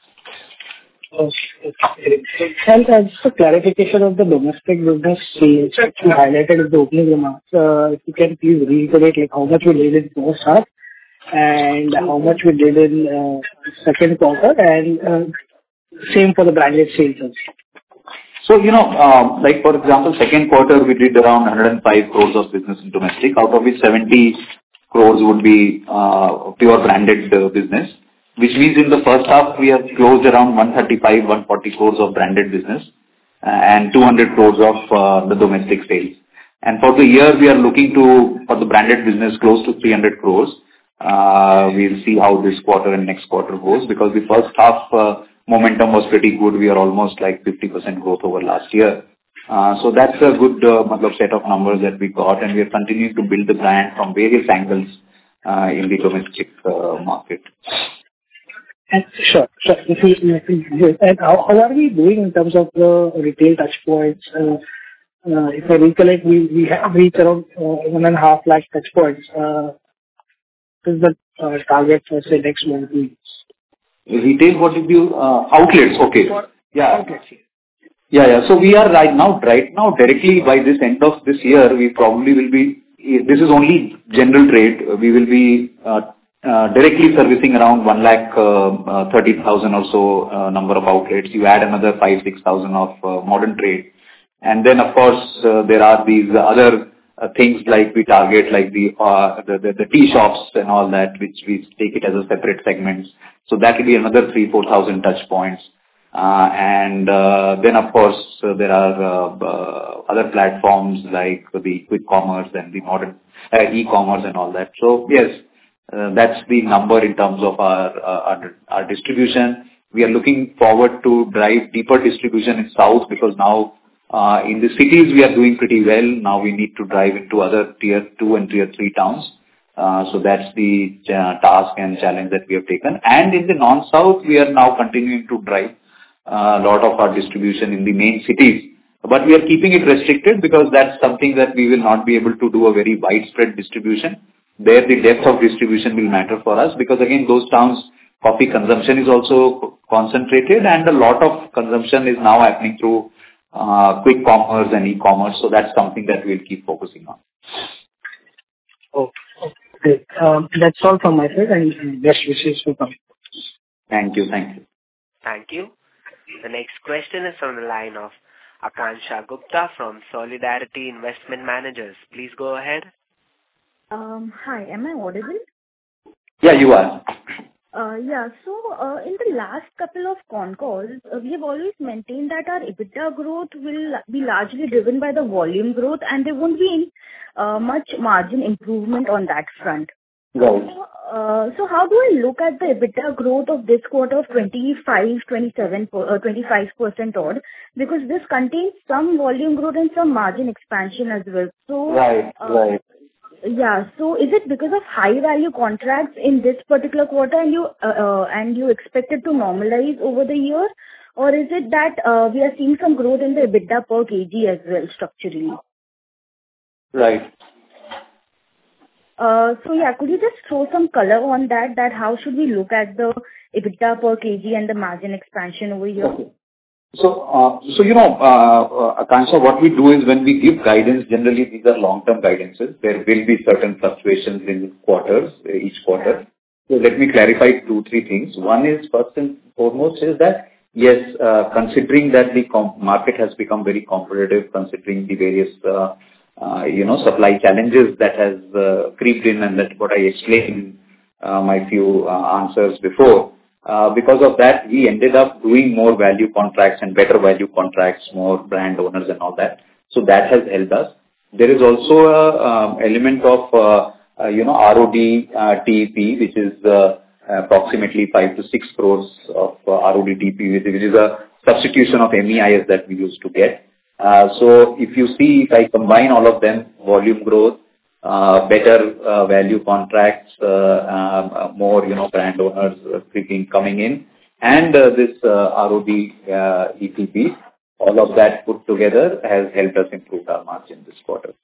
Okay. And just a clarification of the domestic business sales that you highlighted in the opening remarks. If you can please reiterate like how much we did in first half and how much we did in second quarter, and same for the branded sales also. So, like for example, second quarter we did around 105 crores of business in domestic, out of which 70 crores would be pure branded business, which means in the first half we have closed around 135, 140 crores of branded business and 200 crores of the domestic sales. And for the year we are looking to, for the branded business, close to 300 crores. We'll see how this quarter and next quarter goes, because the first half momentum was pretty good. We are almost like 50% growth over last year. So that's a good set of numbers that we got, and we are continuing to build the brand from various angles in the domestic market. And sure. And how are we doing in terms of the retail touch points? If I recollect, we have reached around 1.5 lakh touch points. What is the target for say next 1 week? Retail, what did you outlets? Okay. Outlets. Yeah. So we are right now directly by this end of this year, we probably will be, this is only general trade, we will be directly servicing around 1,30,000 or so number of outlets. You add another 5,000-6,000 of modern trade. And then of course there are these other things like we target, like the tea shops and all that, which we take it as a separate segment. So that will be another 3,000-4,000 touch points. And then of course there are other platforms like the quick commerce and the modern e-commerce and all that. So yes, that's the number in terms of our distribution. We are looking forward to drive deeper distribution in South, because now in the cities we are doing pretty well. Now we need to drive into other tier 2 and tier 3 towns. So that's the task and challenge that we have taken. And in the non-South, we are now continuing to drive a lot of our distribution in the main cities. But we are keeping it restricted because that's something that we will not be able to do a very widespread distribution. There, the depth of distribution will matter for us because, again, those towns, coffee consumption is also concentrated and a lot of consumption is now happening through quick commerce and e-commerce. So that's something that we'll keep focusing on. Okay. That's all from my side, and best wishes for coming. Thank you. Thank you. Thank you. The next question is from the line of Akansha Gupta from Solidarity Investment Managers. Please go ahead. Hi, am I audible? Yeah, you are. Yeah. So, in the last couple of con calls, we have always maintained that our EBITDA growth will be largely driven by the volume growth, and there won't be much margin improvement on that front. Right. So how do I look at the EBITDA growth of this quarter of 25% odd? Because this contains some volume growth and some margin expansion as well. So, Right. yeah. So is it because of high value contracts in this particular quarter and you expect it to normalize over the year? Or is it that we are seeing some growth in the EBITDA per kg as well structurally? Right. So yeah, could you just throw some color on that how should we look at the EBITDA per kg and the margin expansion over here? Okay. So, Akansha, what we do is when we give guidance, generally these are long-term guidances. There will be certain fluctuations in quarters, each quarter. So let me clarify 2-3 things. One is, first and foremost, is that, yes, considering that the market has become very competitive, considering the various, supply challenges that has creeped in, and that's what I explained in my few answers before. Because of that, we ended up doing more value contracts and better value contracts, more brand owners and all that. So that has helped us. There is also a element of, ROD TEP, which is approximately 5 to 6 crores of ROD TEP, which is a substitution of MEIS that we used to get. So if you see, if I combine all of them, volume growth, better value contracts, more, brand owners coming in, and this ROD ETP, all of that put together has helped us improve our margin this quarter.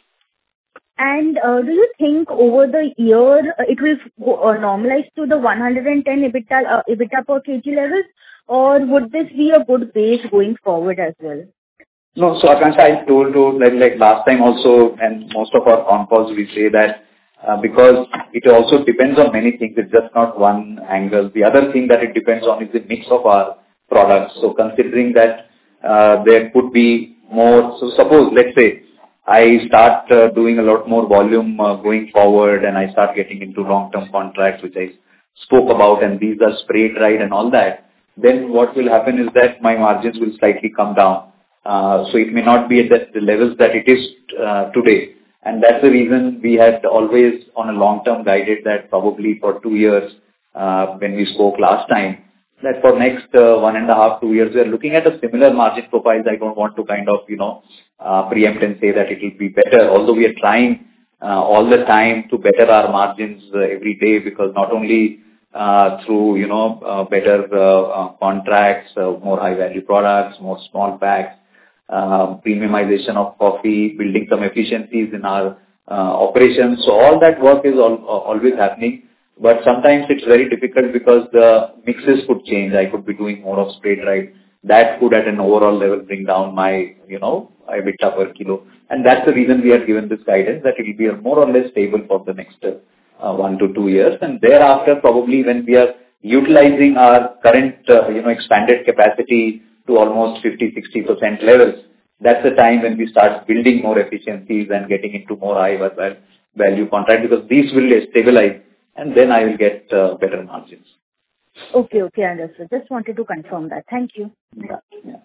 And do you think over the year it will normalize to the 110 EBITDA per kg levels, or would this be a good base going forward as well? No, so Akansha, I told you like last time also, and most of our con calls we say that because it also depends on many things. It's just not one angle. The other thing that it depends on is the mix of our products. So considering that there could be more. So suppose, let's say, I start doing a lot more volume going forward, and I start getting into long-term contracts, which I spoke about, and these are spray dried and all that. Then what will happen is that my margins will slightly come down. So it may not be at the levels that it is today. And that's the reason we had always on a long-term guided that probably for 2 years, when we spoke last time, that for next 1.5, 2 years, we are looking at a similar margin profiles. I don't want to kind of, preempt and say that it will be better, although we are trying all the time to better our margins every day, because not only through, better contracts, more high-value products, more small packs, premiumization of coffee, building some efficiencies in our operations. So all that work is always happening. But sometimes it's very difficult because the mixes could change. I could be doing more of spray dried. That could at an overall level bring down my, EBITDA per kilo. And that's the reason we have given this guidance that it will be more or less stable for the next 1 to 2 years. And thereafter, probably when we are utilizing our current, expanded capacity to almost 50-60% levels, that's the time when we start building more efficiencies and getting into more high value contract, because these will stabilize and then I will get better margins. Okay, understood. Just wanted to confirm that. Thank you. Yeah.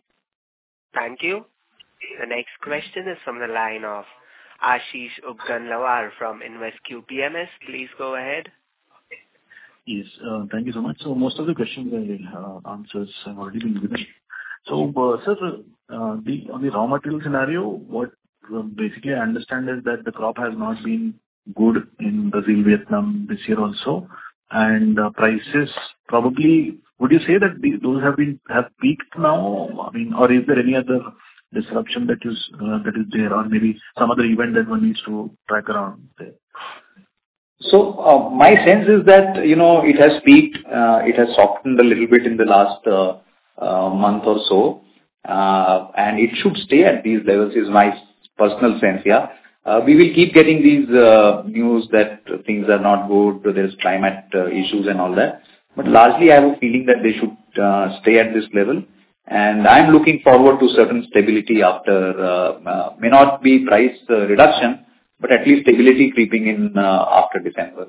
Thank you. The next question is from the line of Ashish Ugganlawar from InvesQ PMS. Please go ahead. Yes, thank you so much. So most of the questions answers have already been given. So, sir, on the raw material scenario, what basically I understand is that the crop has not been good in Brazil, Vietnam this year also. And prices probably, would you say that those have peaked now? I mean, or is there any other disruption that is there, or maybe some other event that one needs to track around there? So, my sense is that, it has peaked, it has softened a little bit in the last month or so, and it should stay at these levels, is my personal sense, yeah. We will keep getting these news that things are not good, there's climate issues and all that. But largely, I have a feeling that they should stay at this level. And I'm looking forward to certain stability after, may not be price reduction, but at least stability creeping in after December.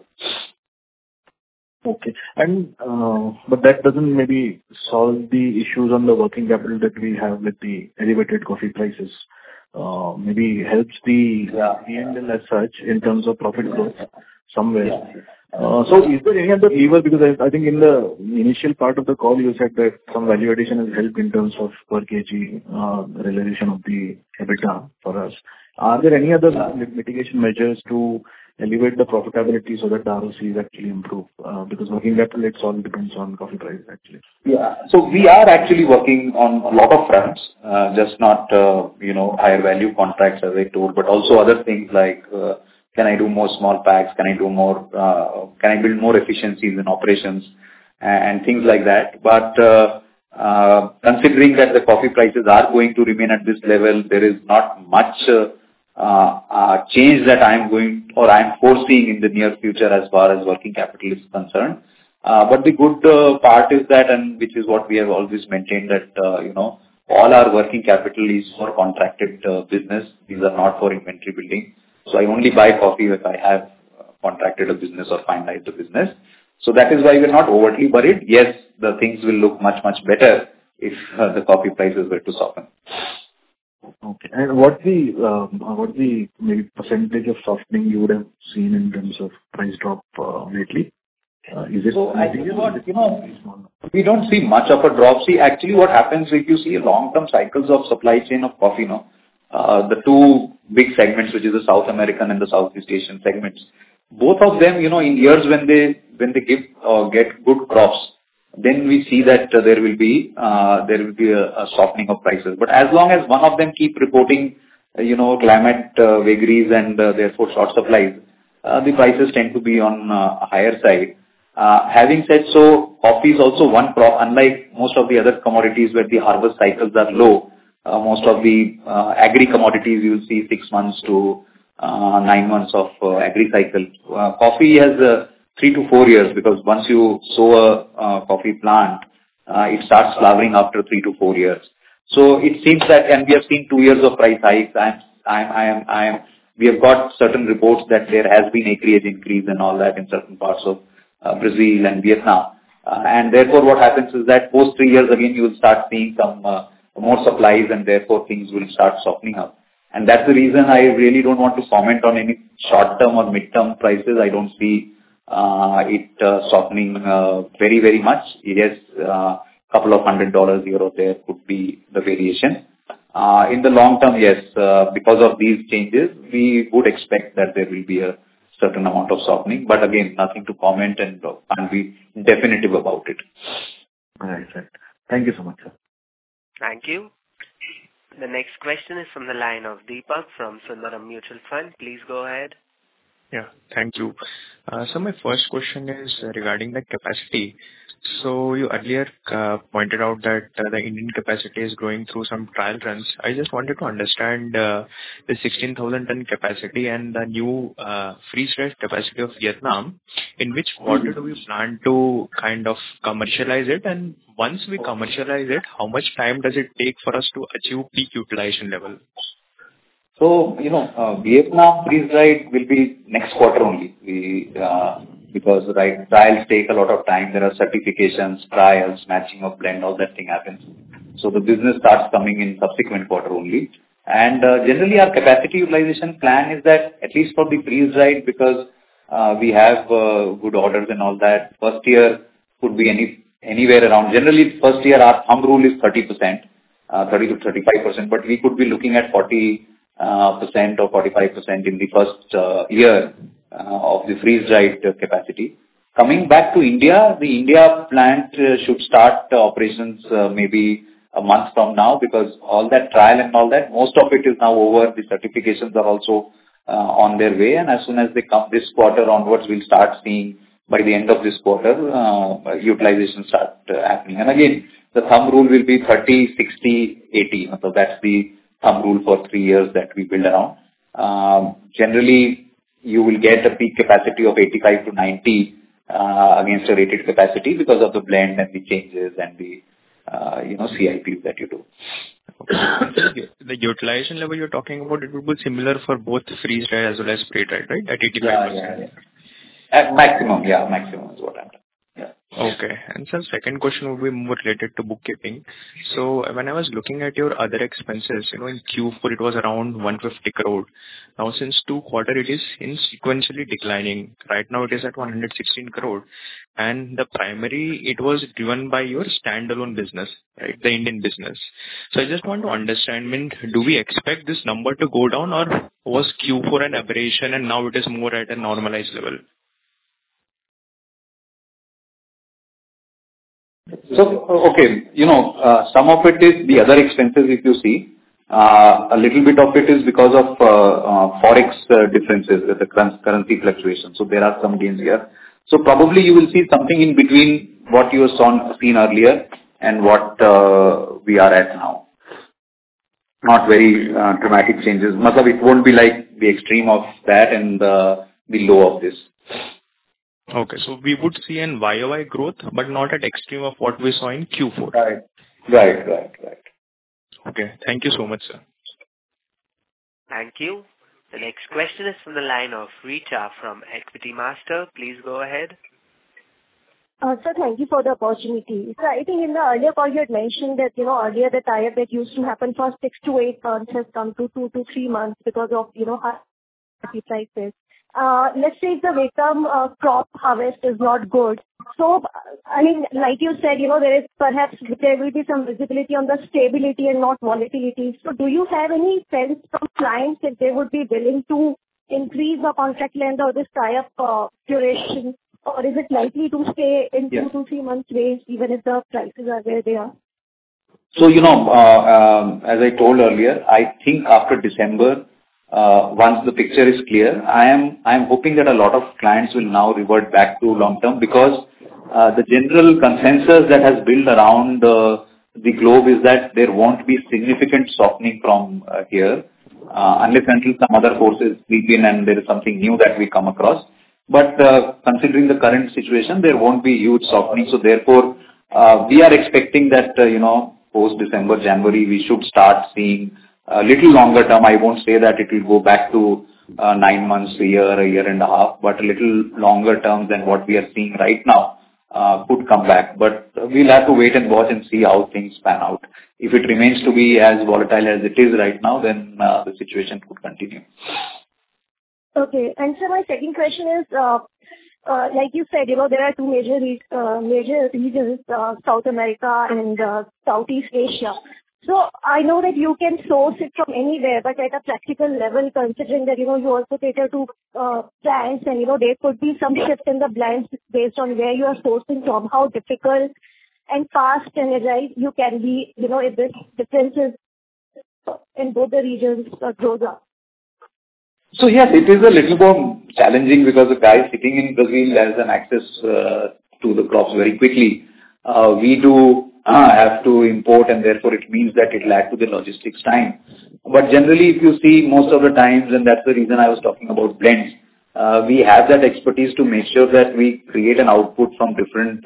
Okay. And but that doesn't maybe solve the issues on the working capital that we have with the elevated coffee prices. Maybe helps the P&L as such in terms of profit growth somewhere. So is there any other lever? Because I think in the initial part of the call, you said that some value addition has helped in terms of per kg realization of the EBITDA for us. Are there any other mitigation measures to elevate the profitability so that the ROCs actually improve? Because working capital, it all depends on coffee price, actually. Yeah. So we are actually working on a lot of fronts, just not, higher value contracts, as I told, but also other things like, can I do more small packs? Can I do more, can I build more efficiencies in operations and things like that? But, considering that the coffee prices are going to remain at this level, there is not much change that I'm foreseeing in the near future as far as working capital is concerned. But the good part is that, and which is what we have always maintained, that all our working capital is for contracted business. These are not for inventory building. So I only buy coffee if I have contracted a business or finalized a business. So that is why we're not overtly worried. Yes, the things will look much, much better if the coffee prices were to soften. Okay. And what the maybe percentage of softening you would have seen in terms of price drop lately? Is it? So I think we don't see much of a drop. See, actually what happens if you see long-term cycles of supply chain of coffee, the two big segments, which is the South American and the Southeast Asian segments, both of them, in years when they get good crops, then we see that there will be a softening of prices. But as long as one of them keep reporting, climate vagaries and therefore short supplies, the prices tend to be on a higher side. Having said so, coffee is also one crop, unlike most of the other commodities where the harvest cycles are low. Most of the agri commodities you will see 6 months to 9 months of agri cycle. Coffee has 3 to 4 years, because once you sow a coffee plant, it starts flowering after 3 to 4 years. So it seems that, and we have seen 2 years of price hikes. We have got certain reports that there has been acreage increase and all that in certain parts of Brazil and Vietnam. And therefore what happens is that post 3 years again, you will start seeing some more supplies, and therefore things will start softening up. And that's the reason I really don't want to comment on any short-term or mid-term prices. I don't see it softening very, very much. Yes, couple of $100 here or there could be the variation. In the long term, yes, because of these changes, we would expect that there will be a certain amount of softening. But again, nothing to comment and be definitive about it. Right. Thank you so much, sir. Thank you. The next question is from the line of Deepak from Sundaram Mutual Fund. Please go ahead. Yeah, thank you. So my first question is regarding the capacity. So you earlier pointed out that the Indian capacity is going through some trial runs. I just wanted to understand the 16,000 ton capacity and the new freeze-dried capacity of Vietnam. In which quarter do we plan to kind of commercialize it? And once we commercialize it, how much time does it take for us to achieve peak utilization level? So, Vietnam freeze-dried will be next quarter only. Because trials take a lot of time. There are certifications, trials, matching of blend, all that thing happens. So the business starts coming in subsequent quarter only. And generally our capacity utilization plan is that at least for the freeze-dried, because we have good orders and all that, first year could be anywhere around. Generally, first year our thumb rule is 30%, 30 to 35%, but we could be looking at 40% or 45% in the first year. of the freeze-dried capacity. Coming back to India, the India plant should start operations maybe a month from now, because all that trial and all that, most of it is now over. The certifications are also on their way, and as soon as they come this quarter onwards, we'll start seeing by the end of this quarter utilization start happening. And again, the thumb rule will be 30, 60, 80. So that's the thumb rule for 3 years that we build around. Generally, you will get a peak capacity of 85 to 90 against a rated capacity because of the blend and the changes and the CIPs that you do. Okay. The utilization level you're talking about, it would be similar for both freeze-dried as well as spray-dried, right? At 85%. Yeah. At maximum is what I'm talking. Yeah. Okay. And sir, second question would be more related to bookkeeping. So when I was looking at your other expenses, in Q4 it was around 150 crore. Now since 2 quarters it is sequentially declining. Right now it is at 116 crore. And the primary, it was driven by your standalone business, right? The Indian business. So I just want to understand, do we expect this number to go down, or was Q4 an aberration and now it is more at a normalized level? So, okay, some of it is the other expenses if you see. A little bit of it is because of forex differences with the currency fluctuation. So there are some gains here. So probably you will see something in between what you have seen earlier and what we are at now. Not very dramatic changes. It won't be like the extreme of that and the low of this. Okay, so we would see an YOY growth, but not at extreme of what we saw in Q4. Right. Okay, thank you so much, sir. Thank you. The next question is from the line of Richa from Equity Master. Please go ahead. Sir, thank you for the opportunity. So I think in the earlier call you had mentioned that, earlier the tie-up that used to happen for 6 to 8 months has come to 2 to 3 months because of, high prices. Let's say if the Vietnam crop harvest is not good. So, like you said, there will be some visibility on the stability and not volatility. So do you have any sense from clients if they would be willing to increase the contract length or this tie-up duration? Or is it likely to stay in 2 to 3 months range even if the prices are where they are? So, as I told earlier, I think after December, once the picture is clear, I am hoping that a lot of clients will now revert back to long term, because the general consensus that has built around the globe is that there won't be significant softening from here unless until some other forces creep in and there is something new that we come across. But considering the current situation, there won't be huge softening. So therefore, we are expecting that post December, January, we should start seeing a little longer term. I won't say that it will go back to 9 months, a year and a half, but a little longer term than what we are seeing right now could come back. But we'll have to wait and watch and see how things pan out. If it remains to be as volatile as it is right now, then the situation could continue. Okay. And so my second question is, like you said, there are 2 major regions, South America and Southeast Asia. So I know that you can source it from anywhere, but at a practical level, considering that, you also cater to brands and, there could be some shift in the blends based on where you are sourcing from, how difficult and fast and agile you can be, if this differences in both the regions grows up. So yes, it is a little more challenging because the guy sitting in Brazil has an access to the crops very quickly. We do have to import, and therefore it means that it will add to the logistics time. But generally, if you see most of the times, and that's the reason I was talking about blends, we have that expertise to make sure that we create an output from different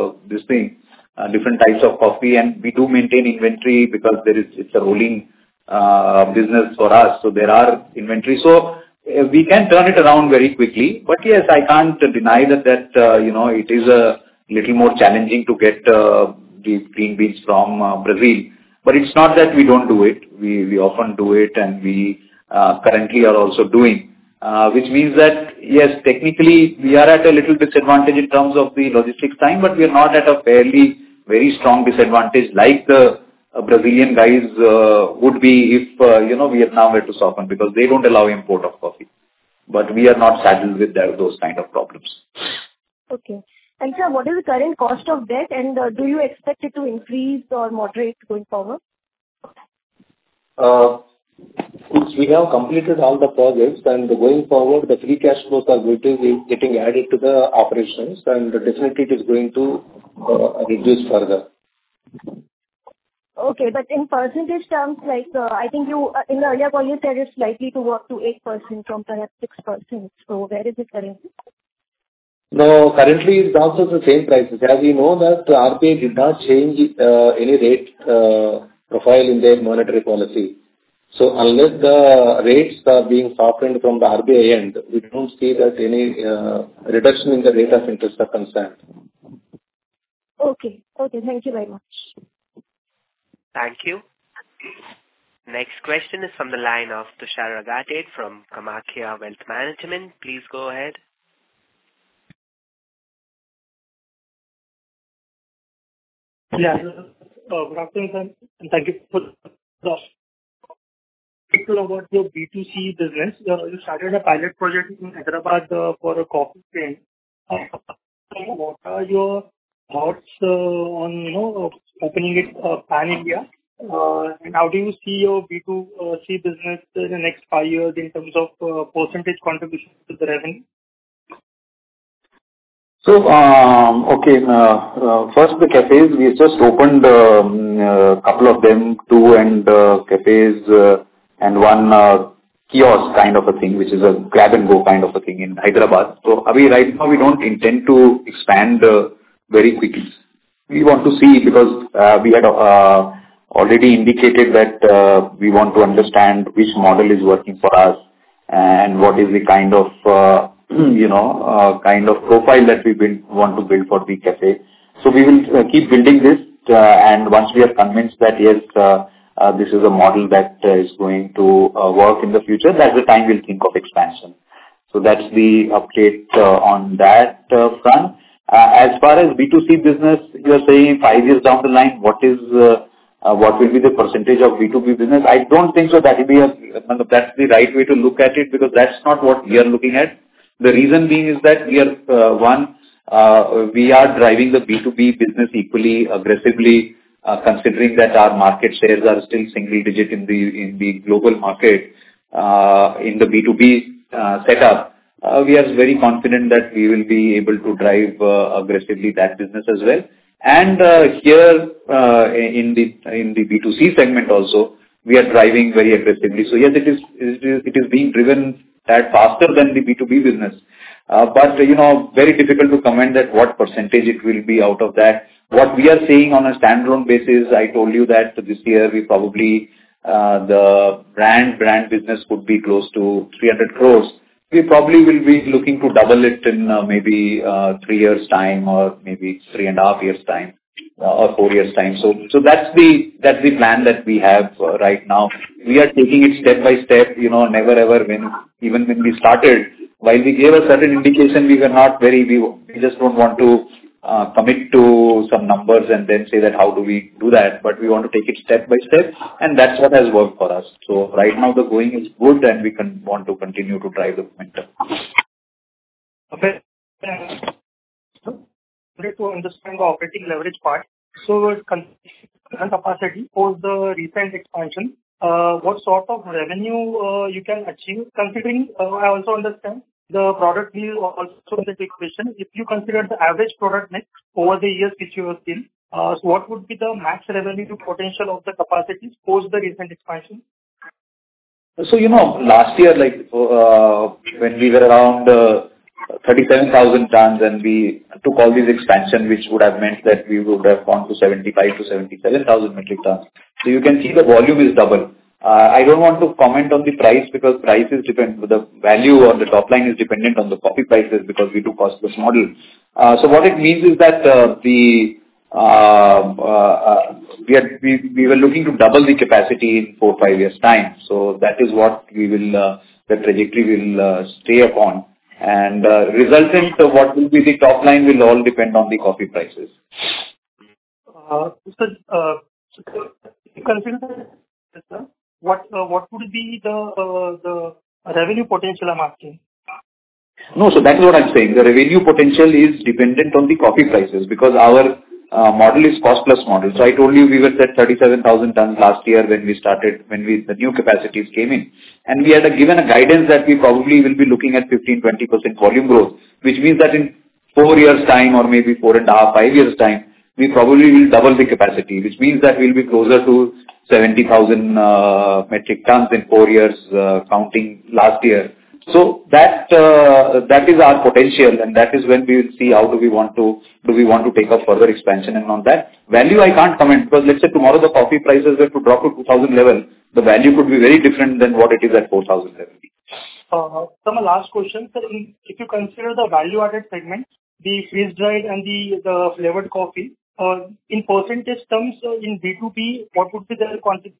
types of coffee, and we do maintain inventory because it's a rolling business for us. So there are inventory. So we can turn it around very quickly. But yes, I can't deny that it is a little more challenging to get the green beans from Brazil. But it's not that we don't do it. We often do it, and we currently are also doing, which means that yes, technically we are at a little disadvantage in terms of the logistics time, but we are not at a very strong disadvantage like the Brazilian guys would be if Vietnam were to soften, because they don't allow import of coffee. but we are not saddled with those kind of problems. Okay. And sir, what is the current cost of debt, and do you expect it to increase or moderate going forward? We have completed all the projects, and going forward, the free cash flows are going to be getting added to the operations, and definitely it is going to reduce further. Okay, but in percentage terms, like I think you in the earlier call you said it's likely to work to 8% from perhaps 6%. So where is it currently? No, currently it's also the same prices. As you know that RBI did not change any rate profile in their monetary policy. So unless the rates are being softened from the RBI end, we don't see that any reduction in the rate of interest are concerned. Okay. Okay. Thank you very much. Thank you. Next question is from the line of Tushar Ragate from Kamakhya Wealth Management. Please go ahead. Yeah. Good afternoon, sir, and thank you for the about your B2C business. You started a pilot project in Hyderabad for a coffee chain. What are your thoughts on opening it pan-India? And how do you see your B2C business in the next 5 years in terms of percentage contribution to the revenue? So, first the cafes, we just opened a couple of them, 2 cafes and 1 kiosk kind of a thing, which is a grab and go kind of a thing in Hyderabad. So, right now we don't intend to expand very quickly. We want to see, because we had already indicated that we want to understand which model is working for us and what is the kind of kind of profile that we want to build for the cafe. So we will keep building this, and once we are convinced that yes, this is a model that is going to work in the future, that's the time we'll think of expansion. So that's the update on that front. As far as B2C business, you are saying 5 years down the line, what will be the percentage of B2B business? I don't think so that will be that's the right way to look at it, because that's not what we are looking at. The reason being is that we are we are driving the B2B business equally aggressively, considering that our market shares are still single digit in the global market. In the B2B setup, we are very confident that we will be able to drive aggressively that business as well. And here in the B2C segment also, we are driving very aggressively. So yes, it is being driven that faster than the B2B business. But very difficult to comment that what percentage it will be out of that. What we are seeing on a standalone basis, I told you that this year we probably the brand business could be close to 300 crores. We probably will be looking to double it in maybe 3 years' time, or maybe 3.5 years' time, or 4 years' time. So that's the plan that we have right now. We are taking it step by step. Never ever even when we started, while we gave a certain indication, we were not very. We just don't want to commit to some numbers and then say that how do we do that, but we want to take it step by step, and that's what has worked for us. So right now the going is good, and we want to continue to drive the momentum. Okay. To understand the operating leverage part, so current capacity post the recent expansion, what sort of revenue you can achieve, considering I also understand the product mix also in the equation. If you consider the average product mix over the years which you have seen, so what would be the max revenue potential of the capacities post the recent expansion? So last year, like when we were around 37,000 tons, and we took all these expansion, which would have meant that we would have gone to 75 to 77,000 metric tons. So you can see the volume is double. I don't want to comment on the price, because price is the value or the top line is dependent on the coffee prices, because we do cost plus model. So what it means is that we were looking to double the capacity in 4 or 5 years time. So that is what we will the trajectory will stay upon, and resultant what will be the top line will all depend on the coffee prices. Consider what would be the revenue potential I'm asking? No, so that is what I'm saying. The revenue potential is dependent on the coffee prices because our model is cost plus model. So I told you we were at 37,000 tons last year when the new capacities came in. And we had given a guidance that we probably will be looking at 15-20% volume growth, which means that in 4 years' time or maybe 4.5, 5 years' time, we probably will double the capacity, which means that we'll be closer to 70,000 metric tons in 4 years, counting last year. So that is our potential, and that is when we will see how do we want to take up further expansion. And on that value, I can't comment because let's say tomorrow the coffee prices were to drop to 2,000 level, the value could be very different than what it is at 4,000 level. So my last question, sir, if you consider the value-added segment, the freeze-dried and the flavored coffee, in percentage terms, in B2B, what would be their contribution?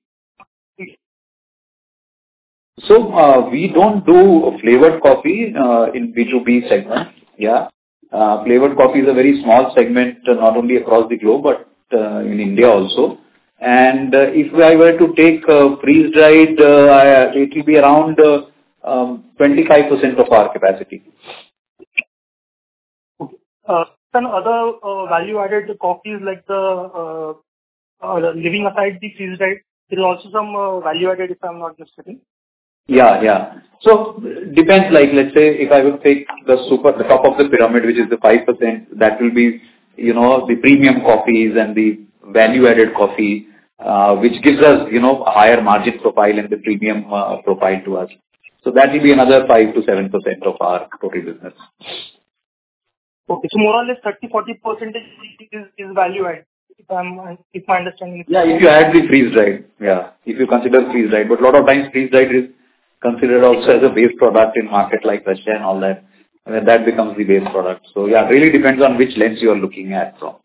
So we don't do flavored coffee in B2B segment. Yeah, flavored coffee is a very small segment, not only across the globe but in India also. And if I were to take freeze-dried, it will be around 25% of our capacity. Okay. Some other value-added coffees like the leaving aside the freeze-dried, there is also some value-added, if I'm not mistaken. Yeah. So depends. Like let's say if I will take the top of the pyramid, which is the 5%, that will be the premium coffees and the value-added coffee, which gives us a higher margin profile and the premium profile to us. So that will be another 5 to 7% of our total business. Okay, so more or less 30-40% is value-added. If my understanding is if you add the freeze-dried, if you consider freeze-dried, but a lot of times freeze-dried is considered also as a base product in market like Russia and all that, and then that becomes the base product. So it really depends on which lens you are looking at from.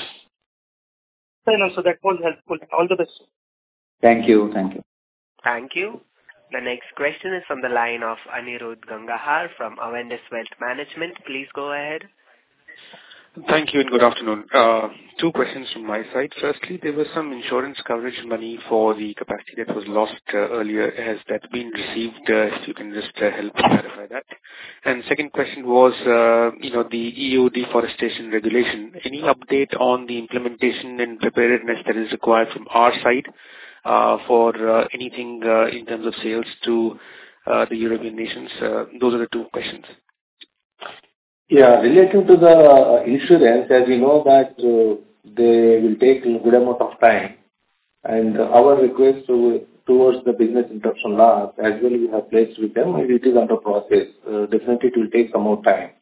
So that was helpful. All the best. Thank you. Thank you. The next question is from the line of Anirudh Gangahar from Avendus Wealth Management. Please go ahead. Thank you and good afternoon. 2 questions from my side. Firstly, there was some insurance coverage money for the capacity that was lost earlier. Has that been received? If you can just help clarify that. And second question was, the EU deforestation regulation. Any update on the implementation and preparedness that is required from our side for anything in terms of sales to the European nations? Those are the 2 questions. Yeah, relating to the insurance, as you know that they will take a good amount of time, and our request towards the business interruption law, as well we have placed with them, and it is under process. Definitely it will take some more time.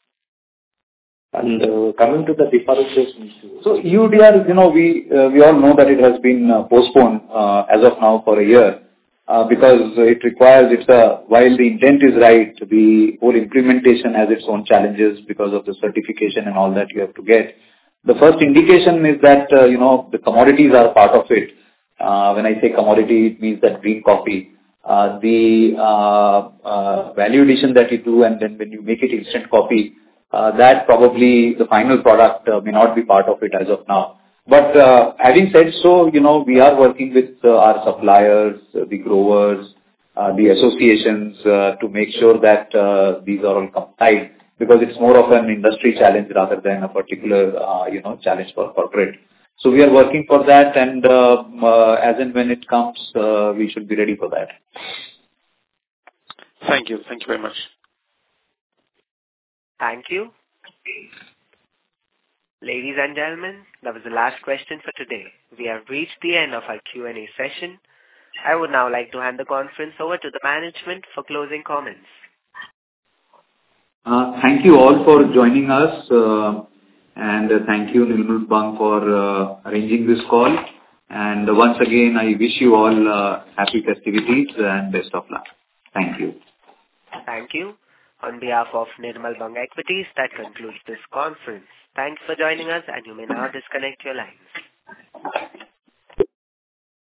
And coming to the deforestation issue. So EUDR, we all know that it has been postponed as of now for a year. Because it requires, while the intent is right, the whole implementation has its own challenges because of the certification and all that you have to get. The first indication is that, the commodities are part of it. When I say commodity, it means that green coffee. The value addition that you do, and then when you make it instant coffee, that probably the final product may not be part of it as of now. But having said so, we are working with our suppliers, the growers, the associations to make sure that these are all compliant, because it's more of an industry challenge rather than a particular challenge for corporate. So we are working for that, and as and when it comes, we should be ready for that. Thank you very much. Thank you. Ladies and gentlemen, that was the last question for today. We have reached the end of our Q&A session. I would now like to hand the conference over to the management for closing comments. Thank you all for joining us, and thank you Nirmal Bang for arranging this call. And once again, I wish you all happy festivities and best of luck. Thank you. Thank you. On behalf of Nirmal Bang Equities, that concludes this conference. Thanks for joining us, and you may now disconnect your lines.